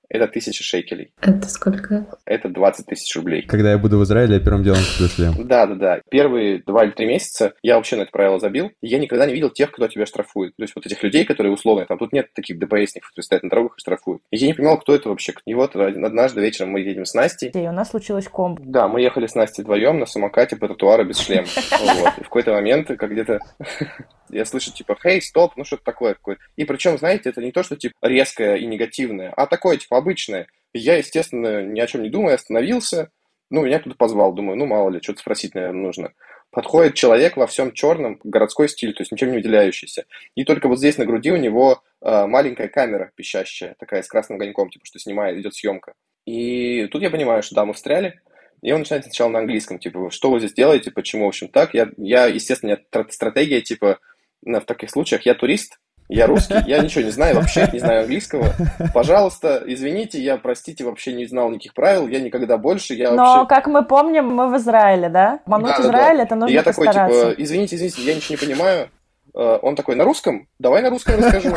это тысяча шекелей. Это сколько? Это двадцать тысяч рублей. Когда я буду в Израиле, я первым делом куплю шлем. Да-да-да. Первые два или три месяца я вообще на это правило забил. Я никогда не видел тех, кто тебя штрафует. То есть вот этих людей, которые условно, там тут нет таких ДПСников, которые стоят на дорогах и штрафуют. И я не понимал, кто это вообще. И вот однажды вечером мы едем с Настей. И у нас случилось комбо. Да, мы ехали с Настей вдвоем на самокате по тротуару без шлема. Вот. И в какой-то момент, как где-то... Я слышу, типа, хей, стоп, ну что-то такое какое-то. И причем, знаете, это не то, что, типа, резкое и негативное, а такое, типа, обычное. Я, естественно, ни о чем не думая, остановился. Ну, меня кто-то позвал. Думаю, ну, мало ли, что-то спросить, наверное, нужно. Подходит человек во всем черном, городской стиль, то есть ничем не выделяющийся. И только вот здесь на груди у него э, маленькая камера пищащая, такая с красным огоньком, типа, что снимает, идет съемка. И тут я понимаю, что да, мы встряли. И он начинает сначала на английском, типа, что вы здесь делаете, почему, в общем, так. Я, я естественно, стратегия, типа, в таких случаях, я турист, я русский, я ничего не знаю вообще, не знаю английского. Пожалуйста, извините, я, простите, вообще не знал никаких правил, я никогда больше, я Но, вообще... как мы помним, мы в Израиле, да? Обмануть Да, Израиль, да, это нужно и я такой, постараться. типа, извините, извините, я ничего не понимаю. Он такой, на русском? Давай на русском расскажу.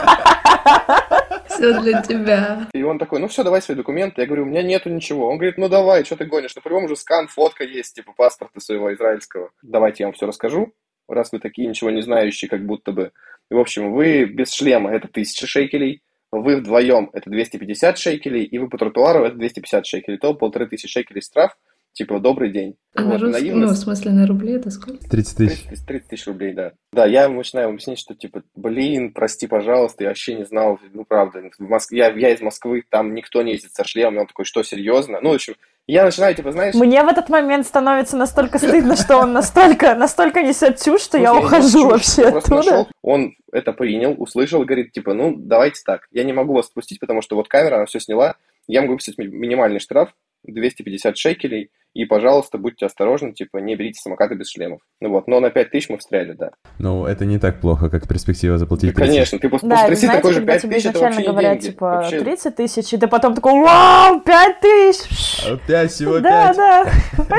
Все для тебя. И он такой, ну все, давай свои документы. Я говорю, у меня нету ничего. Он говорит, ну давай, что ты гонишь? Ну по-любому же скан, фотка есть, типа паспорта своего израильского. Давайте я вам все расскажу, раз вы такие ничего не знающие, как будто бы. И, в общем, вы без шлема это тысяча шекелей, вы вдвоем это двести пятьдесят шекелей, и вы по тротуару это двести пятьдесят шекелей. То полторы тысячи шекелей штраф. Типа, добрый день. А вот, на рус... наивность... Ну, в смысле, на рубли это сколько? тридцать тысяч. тридцать тысяч рублей, да. Да, я ему начинаю объяснить, что, типа, блин, прости, пожалуйста, я вообще не знал, ну, правда, в Моск... я, я из Москвы, там никто не ездит со шлемом, и он такой, что, серьезно? Ну, в общем, я начинаю, типа, знаешь... Мне в этот момент становится настолько стыдно, что он настолько, настолько несет чушь, что я Слушай, ухожу чушь. вообще Я просто оттуда. нашел, он это принял, услышал, говорит, типа, ну, давайте так, я не могу вас отпустить, потому что вот камера, она все сняла, я могу выписать ми- минимальный штраф, двести пятьдесят шекелей, и, пожалуйста, будьте осторожны, типа, не берите самокаты без шлемов. Ну вот, но на пять тысяч мы встряли, да. Ну, это не так плохо, как перспектива заплатить Да, конечно, ты после Да, тридцати знаете, такой же когда пять тебе тысяч, это изначально вообще не говорят, деньги. типа, Вообще... тридцать тысяч, и ты потом такой, вау, пять тысяч! Опять, всего Да, пять. да,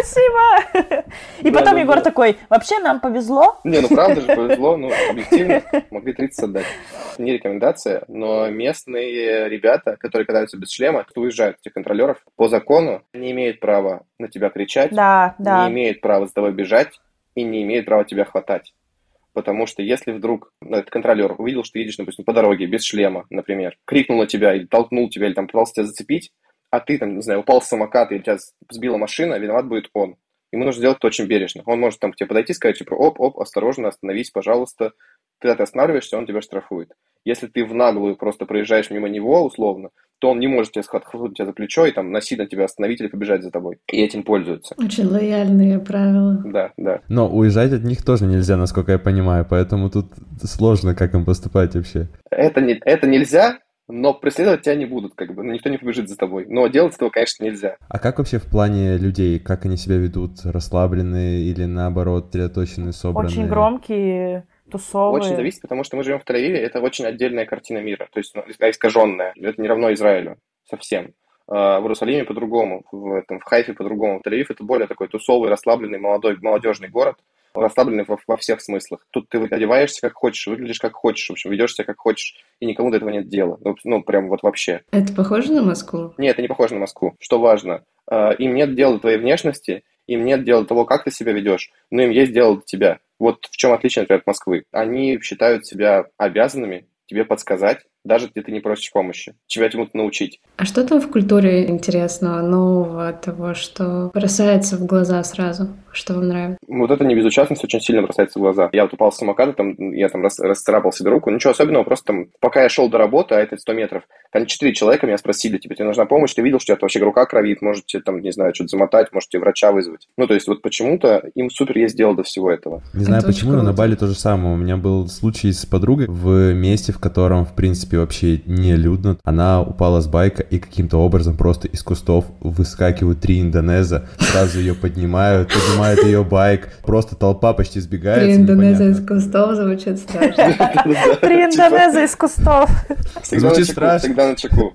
спасибо! И Да, потом да, Егор да. такой, вообще нам повезло. Не, ну правда же повезло, ну объективно могли тридцать отдать. Не рекомендация, но местные ребята, которые катаются без шлема, кто уезжают, этих контролеров, по закону не имеют права на тебя кричать, Да, да. не имеют права за тобой бежать и не имеют права тебя хватать. Потому что если вдруг ну, этот контролер увидел, что ты едешь, допустим, по дороге без шлема, например, крикнул на тебя или толкнул тебя, или там пытался тебя зацепить, а ты там, не знаю, упал с самоката или тебя сбила машина, виноват будет он. Ему нужно сделать это очень бережно. Он может там к тебе подойти и сказать, типа, оп-оп, осторожно, остановись, пожалуйста. Когда ты останавливаешься, он тебя штрафует. Если ты в наглую просто проезжаешь мимо него, условно, то он не может тебя схватить тебя за плечо и там насильно тебя остановить или побежать за тобой. И этим пользуются. Очень лояльные правила. Да, да. Но уезжать от них тоже нельзя, насколько я понимаю, поэтому тут сложно, как им поступать вообще. Это, не, это нельзя, но преследовать тебя не будут, как бы, ну, никто не побежит за тобой. Но делать этого, конечно, нельзя. А как вообще в плане людей, как они себя ведут? Расслабленные или наоборот, сосредоточенные, собранные? Очень громкие, тусовые. Очень зависит, потому что мы живем в Тель-Авиве, это очень отдельная картина мира, то есть ну, искаженная. Это не равно Израилю совсем. А в Иерусалиме по-другому, в, этом, в Хайфе по-другому. В Тель-Авив это более такой тусовый, расслабленный, молодой, молодежный город, расслабленный во, во всех смыслах. Тут ты одеваешься как хочешь, выглядишь как хочешь, в общем, ведешь себя как хочешь, и никому до этого нет дела. Ну, ну прям вот вообще. Это похоже на Москву? Нет, это не похоже на Москву. Что важно, им нет дела до твоей внешности, им нет дела до того, как ты себя ведешь, но им есть дело до тебя. Вот в чем отличие, например, от Москвы. Они считают себя обязанными тебе подсказать, даже где ты не просишь помощи, тебя чему-то научить. А что там в культуре интересного, нового, того, что бросается в глаза сразу? Что вам нравится? Вот это небезучастность очень сильно бросается в глаза. Я вот упал с самоката, там, я там рас, расцарапал себе руку, ничего особенного, просто там, пока я шел до работы, а это сто метров, там четыре человека меня спросили, типа, тебе нужна помощь, ты видел, что у тебя вообще рука кровит, можете там, не знаю, что-то замотать, можете врача вызвать. Ну, то есть вот почему-то им супер есть дело до всего этого. Не знаю Это почему, очень но на круто. Бали то же самое. У меня был случай с подругой в месте, в котором, в принципе, вообще не людно. Она упала с байка, и каким-то образом просто из кустов выскакивают три индонеза, сразу ее поднимают, поднимают ее байк, просто толпа почти сбегается. Три индонеза из непонятно. кустов звучит страшно. Три индонеза из кустов. Всегда на Звучит чеку, страшно. всегда на чеку.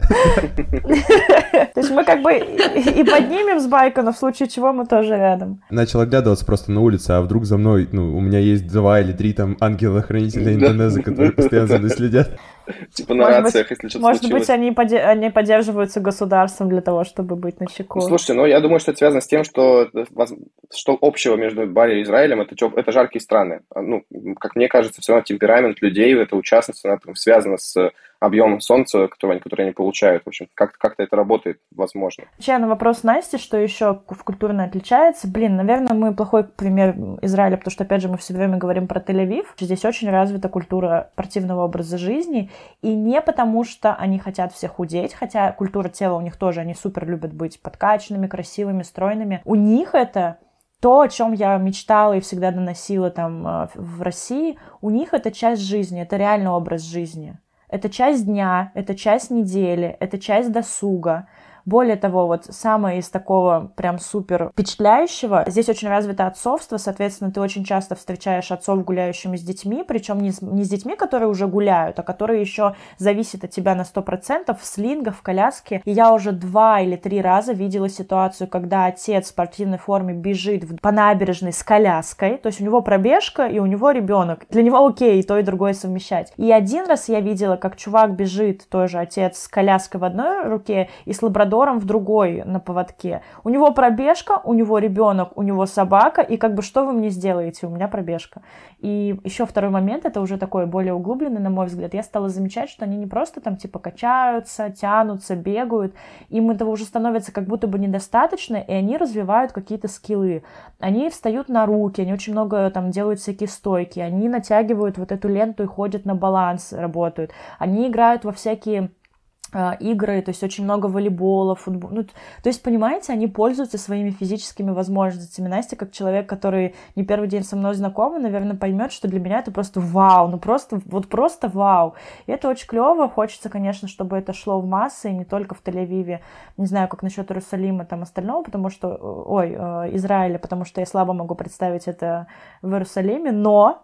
То есть мы как бы и и поднимем с байка, но в случае чего мы тоже рядом. Начал оглядываться просто на улице, а вдруг за мной, ну, у меня есть два или три там ангела-хранителя Да. индонеза, которые постоянно за мной следят. Типа на Может рациях, быть, если что-то может случилось. быть, они, поде- они поддерживаются государством для того, чтобы быть начеку. Слушайте, ну я думаю, что это связано с тем, что, воз- что общего между Бали и Израилем, это, тёп- это жаркие страны. А, Ну, как мне кажется, все равно темперамент людей, эта участность, она там связана с объемом солнца, который они, который они получают. В общем, как- как-то это работает, возможно. Отвечая на вопрос Насти, что еще в культурно отличается, блин, наверное, мы плохой пример Израиля, потому что, опять же, мы все время говорим про Тель-Авив. Здесь очень развита культура спортивного образа жизни, и не потому, что они хотят все худеть, хотя культура тела у них тоже, они супер любят быть подкачанными, красивыми, стройными. У них это то, о чем я мечтала и всегда доносила там в России, у них это часть жизни, это реальный образ жизни. Это часть дня, это часть недели, это часть досуга. Более того, вот самое из такого прям супер впечатляющего, здесь очень развито отцовство, соответственно, ты очень часто встречаешь отцов, гуляющими с детьми, причем не с, не с детьми, которые уже гуляют, а которые еще зависят от тебя на сто процентов в слингах, в коляске. И я уже два или три раза видела ситуацию, когда отец в спортивной форме бежит по набережной с коляской, то есть у него пробежка и у него ребенок. Для него окей, и то, и другое совмещать. И один раз я видела, как чувак бежит, тоже отец, с коляской в одной руке и с лабрадором в другой на поводке. У него пробежка, у него ребенок, у него собака, и как бы что вы мне сделаете? У меня пробежка. И еще второй момент, это уже такой более углубленный, на мой взгляд, я стала замечать, что они не просто там типа качаются, тянутся, бегают, им этого уже становится как будто бы недостаточно, и они развивают какие-то скиллы. Они встают на руки, они очень много там делают всякие стойки, они натягивают вот эту ленту и ходят на баланс, работают. Они играют во всякие игры, то есть очень много волейбола, футбола. Ну, то есть, понимаете, они пользуются своими физическими возможностями. Настя, как человек, который не первый день со мной знакома, наверное, поймет, что для меня это просто вау, ну просто, вот просто вау. И это очень клево. Хочется, конечно, чтобы это шло в массы, и не только в Тель-Авиве. Не знаю, как насчет Иерусалима, там остального, потому что, ой, Израиля, потому что я слабо могу представить это в Иерусалиме, но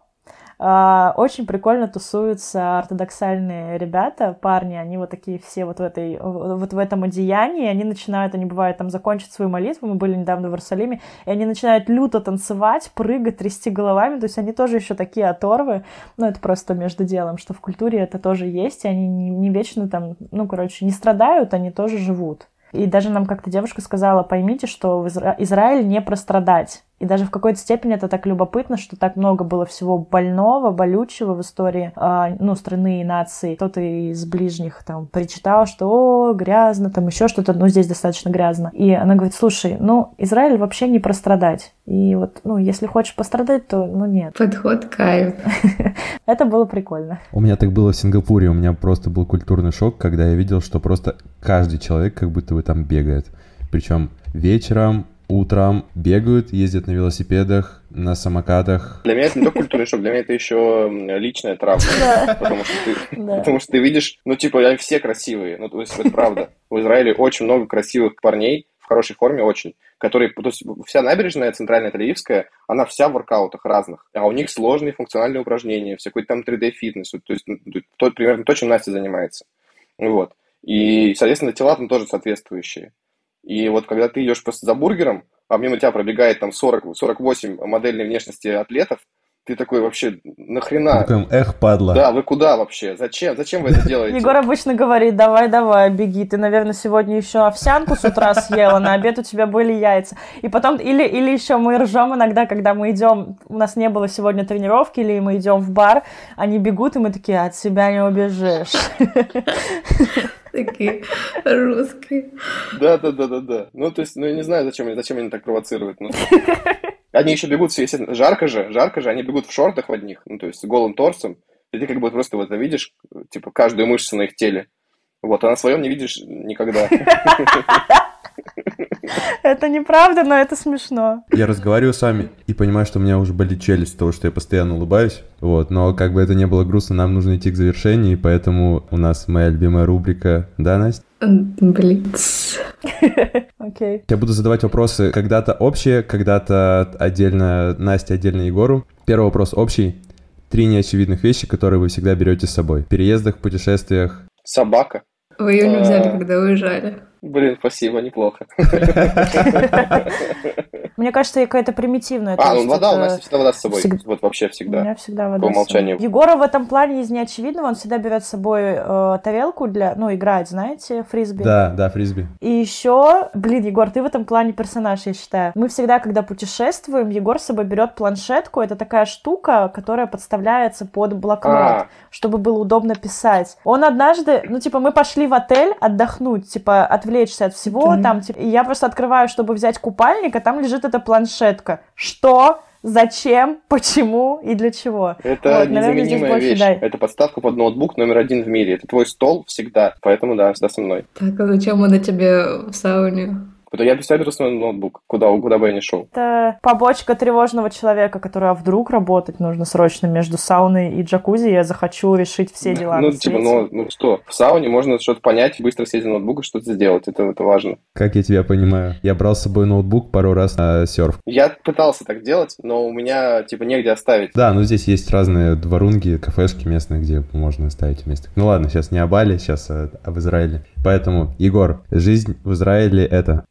очень прикольно тусуются ортодоксальные ребята, парни, они вот такие все вот в, этой, вот в этом одеянии, они начинают, они бывают там закончить свою молитву, мы были недавно в Иерусалиме, и они начинают люто танцевать, прыгать, трясти головами, то есть они тоже еще такие оторвы, ну это просто между делом, что в культуре это тоже есть, и они не, не вечно там, ну короче, не страдают, они тоже живут. И даже нам как-то девушка сказала, поймите, что в Изра... Израиль не про страдать. И даже в какой-то степени это так любопытно, что так много было всего больного, болючего в истории э, ну, страны и нации. Кто-то из ближних там причитал, что о, грязно, там еще что-то, ну здесь достаточно грязно. И она говорит, слушай, ну Израиль вообще не про страдать. И вот, ну, если хочешь пострадать, то, ну, нет. Подход кайф. Это было прикольно. У меня так было в Сингапуре, у меня просто был культурный шок, когда я видел, что просто каждый человек как будто бы там бегает. Причем вечером, утром бегают, ездят на велосипедах, на самокатах. Для меня это не только культурный шок, для меня это еще личная травма. Потому что ты, потому что ты видишь, ну, типа, они все красивые. Ну, то есть, это правда. В Израиле очень много красивых парней, в хорошей форме очень, которые, то есть вся набережная центральная Тель-Авивская, она вся в воркаутах разных, а у них сложные функциональные упражнения, всякой там три дэ-фитнес, то есть то, примерно то, чем Настя занимается. Вот. И, соответственно, тела там тоже соответствующие. И вот когда ты идешь просто за бургером, а мимо тебя пробегает там сорок сорок восемь модельной внешности атлетов, ты такой вообще, нахрена? Такой, эх, падла. Да, вы куда вообще? Зачем? Зачем вы это делаете? Егор обычно говорит, давай, давай, беги. Ты, наверное, сегодня еще овсянку с утра съела, на обед у тебя были яйца. И потом, или, или еще мы ржем иногда, когда мы идем, у нас не было сегодня тренировки, или мы идем в бар, они бегут, и мы такие, от себя не убежишь. Такие русские. Да, да, да, да, да. Ну, то есть, ну, я не знаю, зачем, зачем они так провоцируют. Ну, они еще бегут, естественно, жарко же, жарко же, они бегут в шортах в одних, ну, то есть, с голым торсом, и ты как бы просто вот это видишь, типа, каждую мышцу на их теле. Вот, а на своем не видишь никогда. Это неправда, но это смешно. Я разговариваю с вами и понимаю, что у меня уже болит челюсть от того, что я постоянно улыбаюсь. Вот, но как бы это не было грустно, нам нужно идти к завершению, и поэтому у нас моя любимая рубрика. Да, Настя? Блиц. Окей. Я буду задавать вопросы когда-то общие, когда-то отдельно Насте, отдельно Егору. Первый вопрос общий. Три неочевидных вещи, которые вы всегда берете с собой. В переездах, путешествиях. Собака. Вы ее не взяли, когда уезжали. Блин, спасибо, неплохо. Мне кажется, я какая-то примитивная. А, ну вода, у нас всегда вода с собой. Вот вообще всегда. У меня всегда вода по умолчанию. Егора в этом плане из неочевидного, он всегда берет с собой э, тарелку для, ну, играть, знаете, фрисби. Да, да, фрисби. И еще, блин, Егор, ты в этом плане персонаж, я считаю. Мы всегда, когда путешествуем, Егор с собой берет планшетку, это такая штука, которая подставляется под блокнот, а. чтобы было удобно писать. Он однажды, ну, типа, мы пошли в отель отдохнуть, типа, отвлечься от всего, mm-hmm. там, типа, и я просто открываю, чтобы взять купальник, а там лежит эта планшетка. Что? Зачем? Почему? И для чего? Это вот, незаменимая вещь. Дай. Это подставка под ноутбук номер один в мире. Это твой стол всегда, поэтому, да, всегда со мной. Так, а зачем он на тебе в сауне? Я всегда беру свой ноутбук, куда, куда бы я ни шел. Это побочка тревожного человека, который, а вдруг работать нужно срочно между сауной и джакузи, я захочу решить все дела ну, на свете. Типа, ну, ну что, в сауне можно что-то понять, быстро сесть за ноутбук и что-то сделать, это, это важно. Как я тебя понимаю. Я брал с собой ноутбук пару раз на серф. Я пытался так делать, но у меня, типа, негде оставить. Да, ну здесь есть разные дворунги, кафешки местные, где можно оставить вместе. Ну ладно, сейчас не о Бали, сейчас о, об Израиле. Поэтому, Егор, жизнь в Израиле это...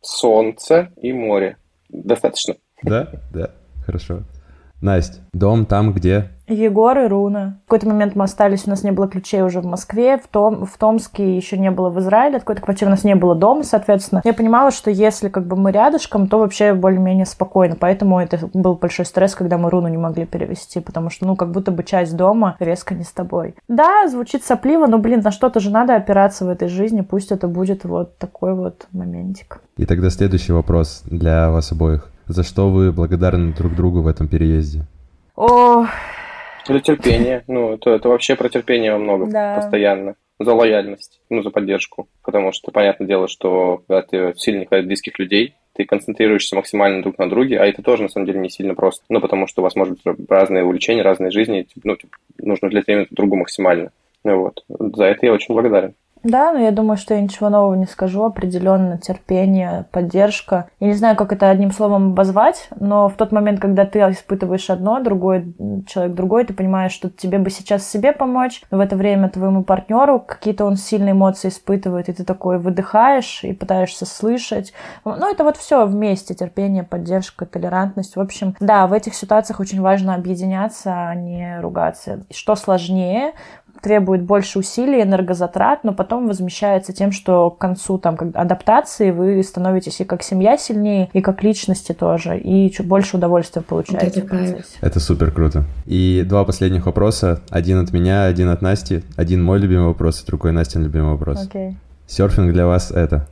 Солнце и море. Достаточно. Да? Да. Хорошо. Настя, дом там где? Егор и Руна. В какой-то момент мы остались, у нас не было ключей уже в Москве, в, Том, в Томске еще не было в Израиле, от какой-то квартиры у нас не было дома, соответственно. Я понимала, что если как бы мы рядышком, то вообще более-менее спокойно, поэтому это был большой стресс, когда мы Руну не могли перевести, потому что, ну, как будто бы часть дома резко не с тобой. Да, звучит сопливо, но, блин, на что-то же надо опираться в этой жизни, пусть это будет вот такой вот моментик. И тогда следующий вопрос для вас обоих. За что вы благодарны друг другу в этом переезде? О... За терпение. Ну, это, это вообще про терпение во многом. Да. Постоянно. За лояльность. Ну, за поддержку. Потому что, понятное дело, что когда ты в сильных и близких людей, ты концентрируешься максимально друг на друге, а это тоже, на самом деле, не сильно просто. Ну, потому что у вас, может быть, разные увлечения, разные жизни. Ну, нужно уделять время друг другу максимально. Ну, вот. За это я очень благодарен. Да, но я думаю, что я ничего нового не скажу. Определенно терпение, поддержка. Я не знаю, как это одним словом обозвать, но в тот момент, когда ты испытываешь одно, другой человек другой, ты понимаешь, что тебе бы сейчас себе помочь, но в это время твоему партнеру какие-то он сильные эмоции испытывает, и ты такой выдыхаешь и пытаешься слышать. Ну, это вот все вместе. Терпение, поддержка, толерантность. В общем, да, в этих ситуациях очень важно объединяться, а не ругаться. Что сложнее, требует больше усилий, энергозатрат, но потом возмещается тем, что к концу там, адаптации вы становитесь и как семья сильнее, и как личности тоже, и чуть больше удовольствия получаете в процессе. Это супер круто. И два последних вопроса. Один от меня, один от Насти. Один мой любимый вопрос, другой Настин любимый вопрос. Окей. Серфинг для вас это?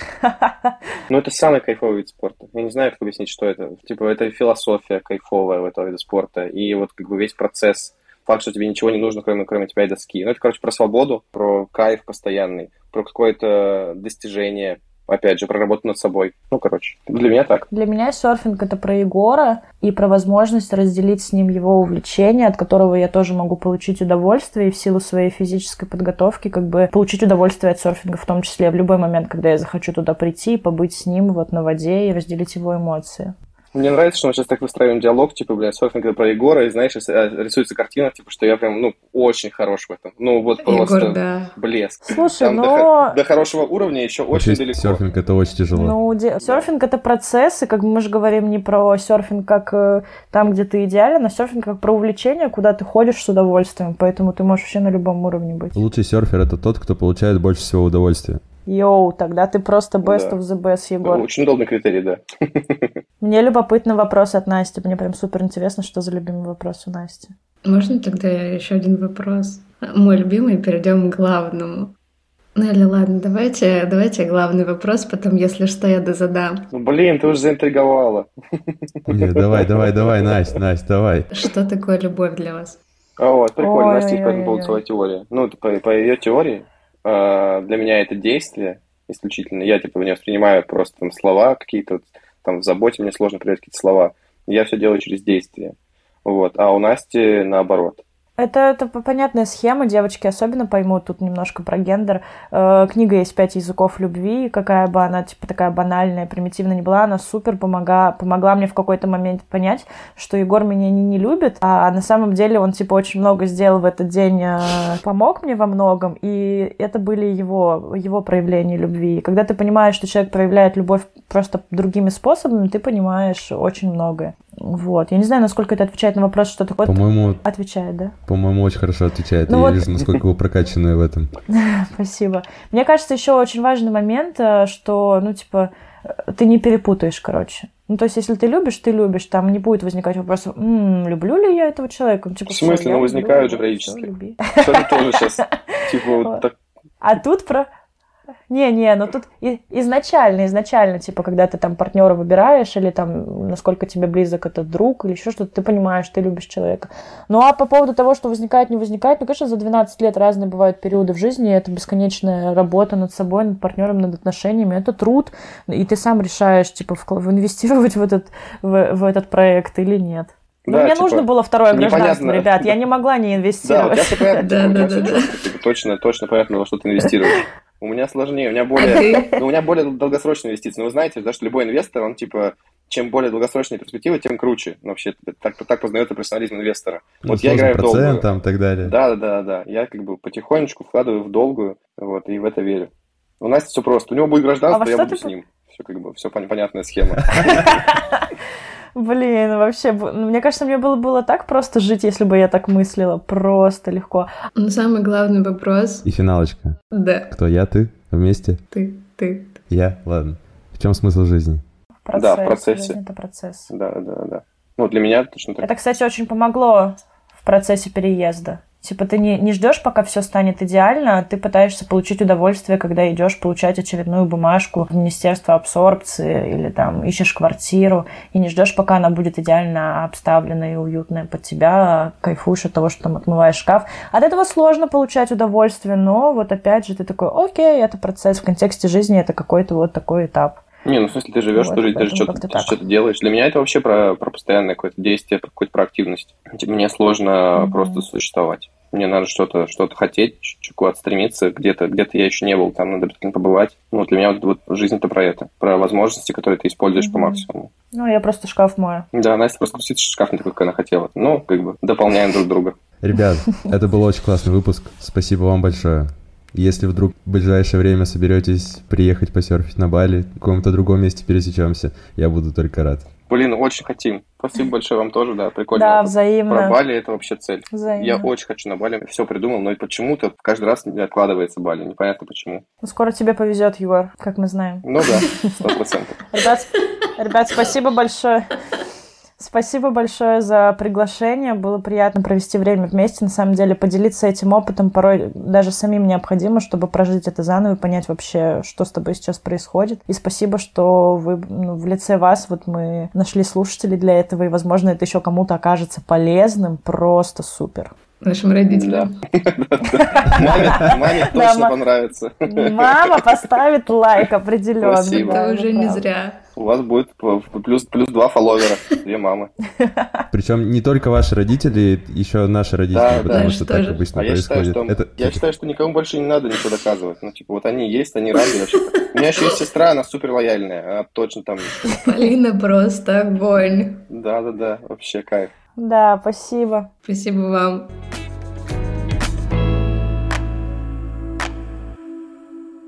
Ну, это самый кайфовый вид спорта. Я не знаю, как объяснить, что это. Типа, это философия кайфовая в этого вида спорта. И вот как бы весь процесс, факт, что тебе ничего не нужно, кроме, кроме тебя и доски. Ну, это, короче, про свободу, про кайф постоянный, про какое-то достижение, опять же, про работу над собой. Ну, короче, для меня так. Для меня серфинг — это про Егора и про возможность разделить с ним его увлечение, от которого я тоже могу получить удовольствие, и в силу своей физической подготовки как бы получить удовольствие от серфинга, в том числе в любой момент, когда я захочу туда прийти, побыть с ним вот на воде и разделить его эмоции. Мне нравится, что мы сейчас так выстраиваем диалог, типа, блин, серфинг это про Егора, и, знаешь, рисуется картина, типа, что я прям, ну, очень хорош в этом. Ну, вот просто Егор, да. блеск. Слушай, там но... До, до хорошего уровня еще очень Учесть далеко. Серфинг это очень тяжело. Ну, де... серфинг — это процесс, и как бы мы же говорим не про серфинг как э, там, где ты идеален, а серфинг как про увлечение, куда ты ходишь с удовольствием, поэтому ты можешь вообще на любом уровне быть. Лучший серфер — это тот, кто получает больше всего удовольствия. Йоу, тогда ты просто best да. of the best, Егор. Очень удобный критерий, да. Мне любопытный вопрос от Насти. Мне прям супер интересно, что за любимый вопрос у Насти. Можно тогда еще один вопрос? Мой любимый, перейдем к главному. Ну или ладно, давайте, давайте главный вопрос, потом, если что, я дозадам. Ну, блин, ты уже заинтриговала. Нет, давай, давай, давай, Настя, Настя, давай. Что такое любовь для вас? А вот, прикольно, Ой, Настя есть по ой, этому поводу ой. своя теория. Ну, по, по ее теории, для меня это действие исключительно. Я, типа, не воспринимаю просто там слова какие-то, там, в заботе мне сложно приводить какие-то слова. Я все делаю через действие. Вот. А у Насти наоборот. Это, это понятная схема, девочки особенно поймут тут немножко про гендер. Э, книга есть «Пять языков любви», какая бы она, типа, такая банальная, примитивная не была, она супер помогла, помогла мне в какой-то момент понять, что Егор меня не, не любит, а на самом деле он, типа, очень много сделал в этот день, э, помог мне во многом, и это были его, его проявления любви. И когда ты понимаешь, что человек проявляет любовь просто другими способами, ты понимаешь очень многое. Вот. Я не знаю, насколько это отвечает на вопрос, что такое. По-моему, отвечает, да? По-моему, очень хорошо отвечает. Ну Я вот... вижу, насколько вы прокачанные в этом. Спасибо. Мне кажется, еще очень важный момент, что, ну, типа, ты не перепутаешь, короче. Ну, то есть, если ты любишь, ты любишь, там не будет возникать вопросов, м-м, люблю ли я этого человека? Ну, типа, в смысле? Ну, возникают же периодически. Что-то тоже сейчас, типа, вот так... А тут про... Не-не, ну тут изначально, изначально, типа, когда ты там партнера выбираешь, или там, насколько тебе близок этот друг, или еще что-то, ты понимаешь, ты любишь человека. Ну, а по поводу того, что возникает, не возникает, ну, конечно, за двенадцать лет разные бывают периоды в жизни, это бесконечная работа над собой, над партнером, над отношениями, это труд, и ты сам решаешь, типа, инвестировать в этот, в, в этот проект или нет. Ну, да, мне типа, нужно было второе гражданство, непонятно. Ребят, я не могла не инвестировать. Да, да, да. Точно, точно понятно, во что ты инвестируешь. У меня сложнее, у меня более, ну, у меня более долгосрочные инвестиции. Но вы знаете, да, что любой инвестор, он типа, чем более долгосрочные перспективы, тем круче. Вообще, так, так познается профессионализм инвестора. Ну, вот я играю в долгую. Там, так далее. Да, да, да, да. Я как бы потихонечку вкладываю в долгую, вот, и в это верю. У Насти все просто. У него будет гражданство, а я буду ты... с ним. Все как бы, все понятная схема. Блин, вообще, мне кажется, мне было, было так просто жить, если бы я так мыслила. Просто легко. Но самый главный вопрос... И финалочка. Да. Кто, я, ты? Вместе? Ты, ты. Я? Ладно. В чем смысл жизни? В процессе. Да, в процессе. Жизнь — это процесс. Да, да, да. Ну, для меня точно так. Это, кстати, очень помогло в процессе переезда. Типа ты не, не ждешь, пока все станет идеально, а ты пытаешься получить удовольствие, когда идешь получать очередную бумажку в Министерство абсорбции или там ищешь квартиру, и не ждешь, пока она будет идеально обставлена и уютная под тебя, а кайфуешь от того, что там отмываешь шкаф. От этого сложно получать удовольствие, но вот опять же ты такой, окей, это процесс, в контексте жизни это какой-то вот такой этап. Не, ну в смысле, ты живешь, вот, ты, ты же что-то, ты что-то делаешь. Для меня это вообще про, про постоянное какое-то действие, про какую-то проактивность. Мне сложно mm-hmm. просто существовать. Мне надо что-то, что-то хотеть, куда-то стремиться, где-то, где-то я еще не был, там надо обязательно побывать. Ну, для меня вот, вот жизнь это про это, про возможности, которые ты используешь mm-hmm. по максимуму. Ну, я просто шкаф мою. Да, Настя просто крутит шкаф не такой, как она хотела. Ну, как бы дополняем друг друга. Ребят, это был очень классный выпуск. Спасибо вам большое. Если вдруг в ближайшее время соберетесь приехать посерфить на Бали, в каком-то другом месте пересечемся, я буду только рад. Блин, очень хотим. Спасибо большое вам тоже, да, прикольно. Да, взаимно. Про Бали это вообще цель. Взаимно. Я очень хочу на Бали, все придумал, но почему-то каждый раз не откладывается Бали, непонятно почему. Ну, скоро тебе повезет, Егор, как мы знаем. Ну да, сто процентов. Ребят, ребят, спасибо большое. Спасибо большое за приглашение. Было приятно провести время вместе. На самом деле, поделиться этим опытом порой даже самим необходимо, чтобы прожить это заново и понять вообще, что с тобой сейчас происходит. И спасибо, что вы, ну, в лице вас вот мы нашли слушателей для этого, и, возможно, это еще кому-то окажется полезным. Просто супер. Нашим родителям. Маме точно понравится. Мама поставит лайк определенно. Спасибо. Это уже не зря. У вас будет плюс, плюс два фолловера, две мамы. Причем не только ваши родители, еще наши родители, да, потому да, что тоже. так обычно а происходит. Я считаю, что, Это... я считаю, что никому больше не надо ничего доказывать. Ну, типа, вот они есть, они рады вообще. У меня еще есть сестра, она супер лояльная, она точно там... Полина просто огонь. Да-да-да, вообще кайф. Да, спасибо. Спасибо вам.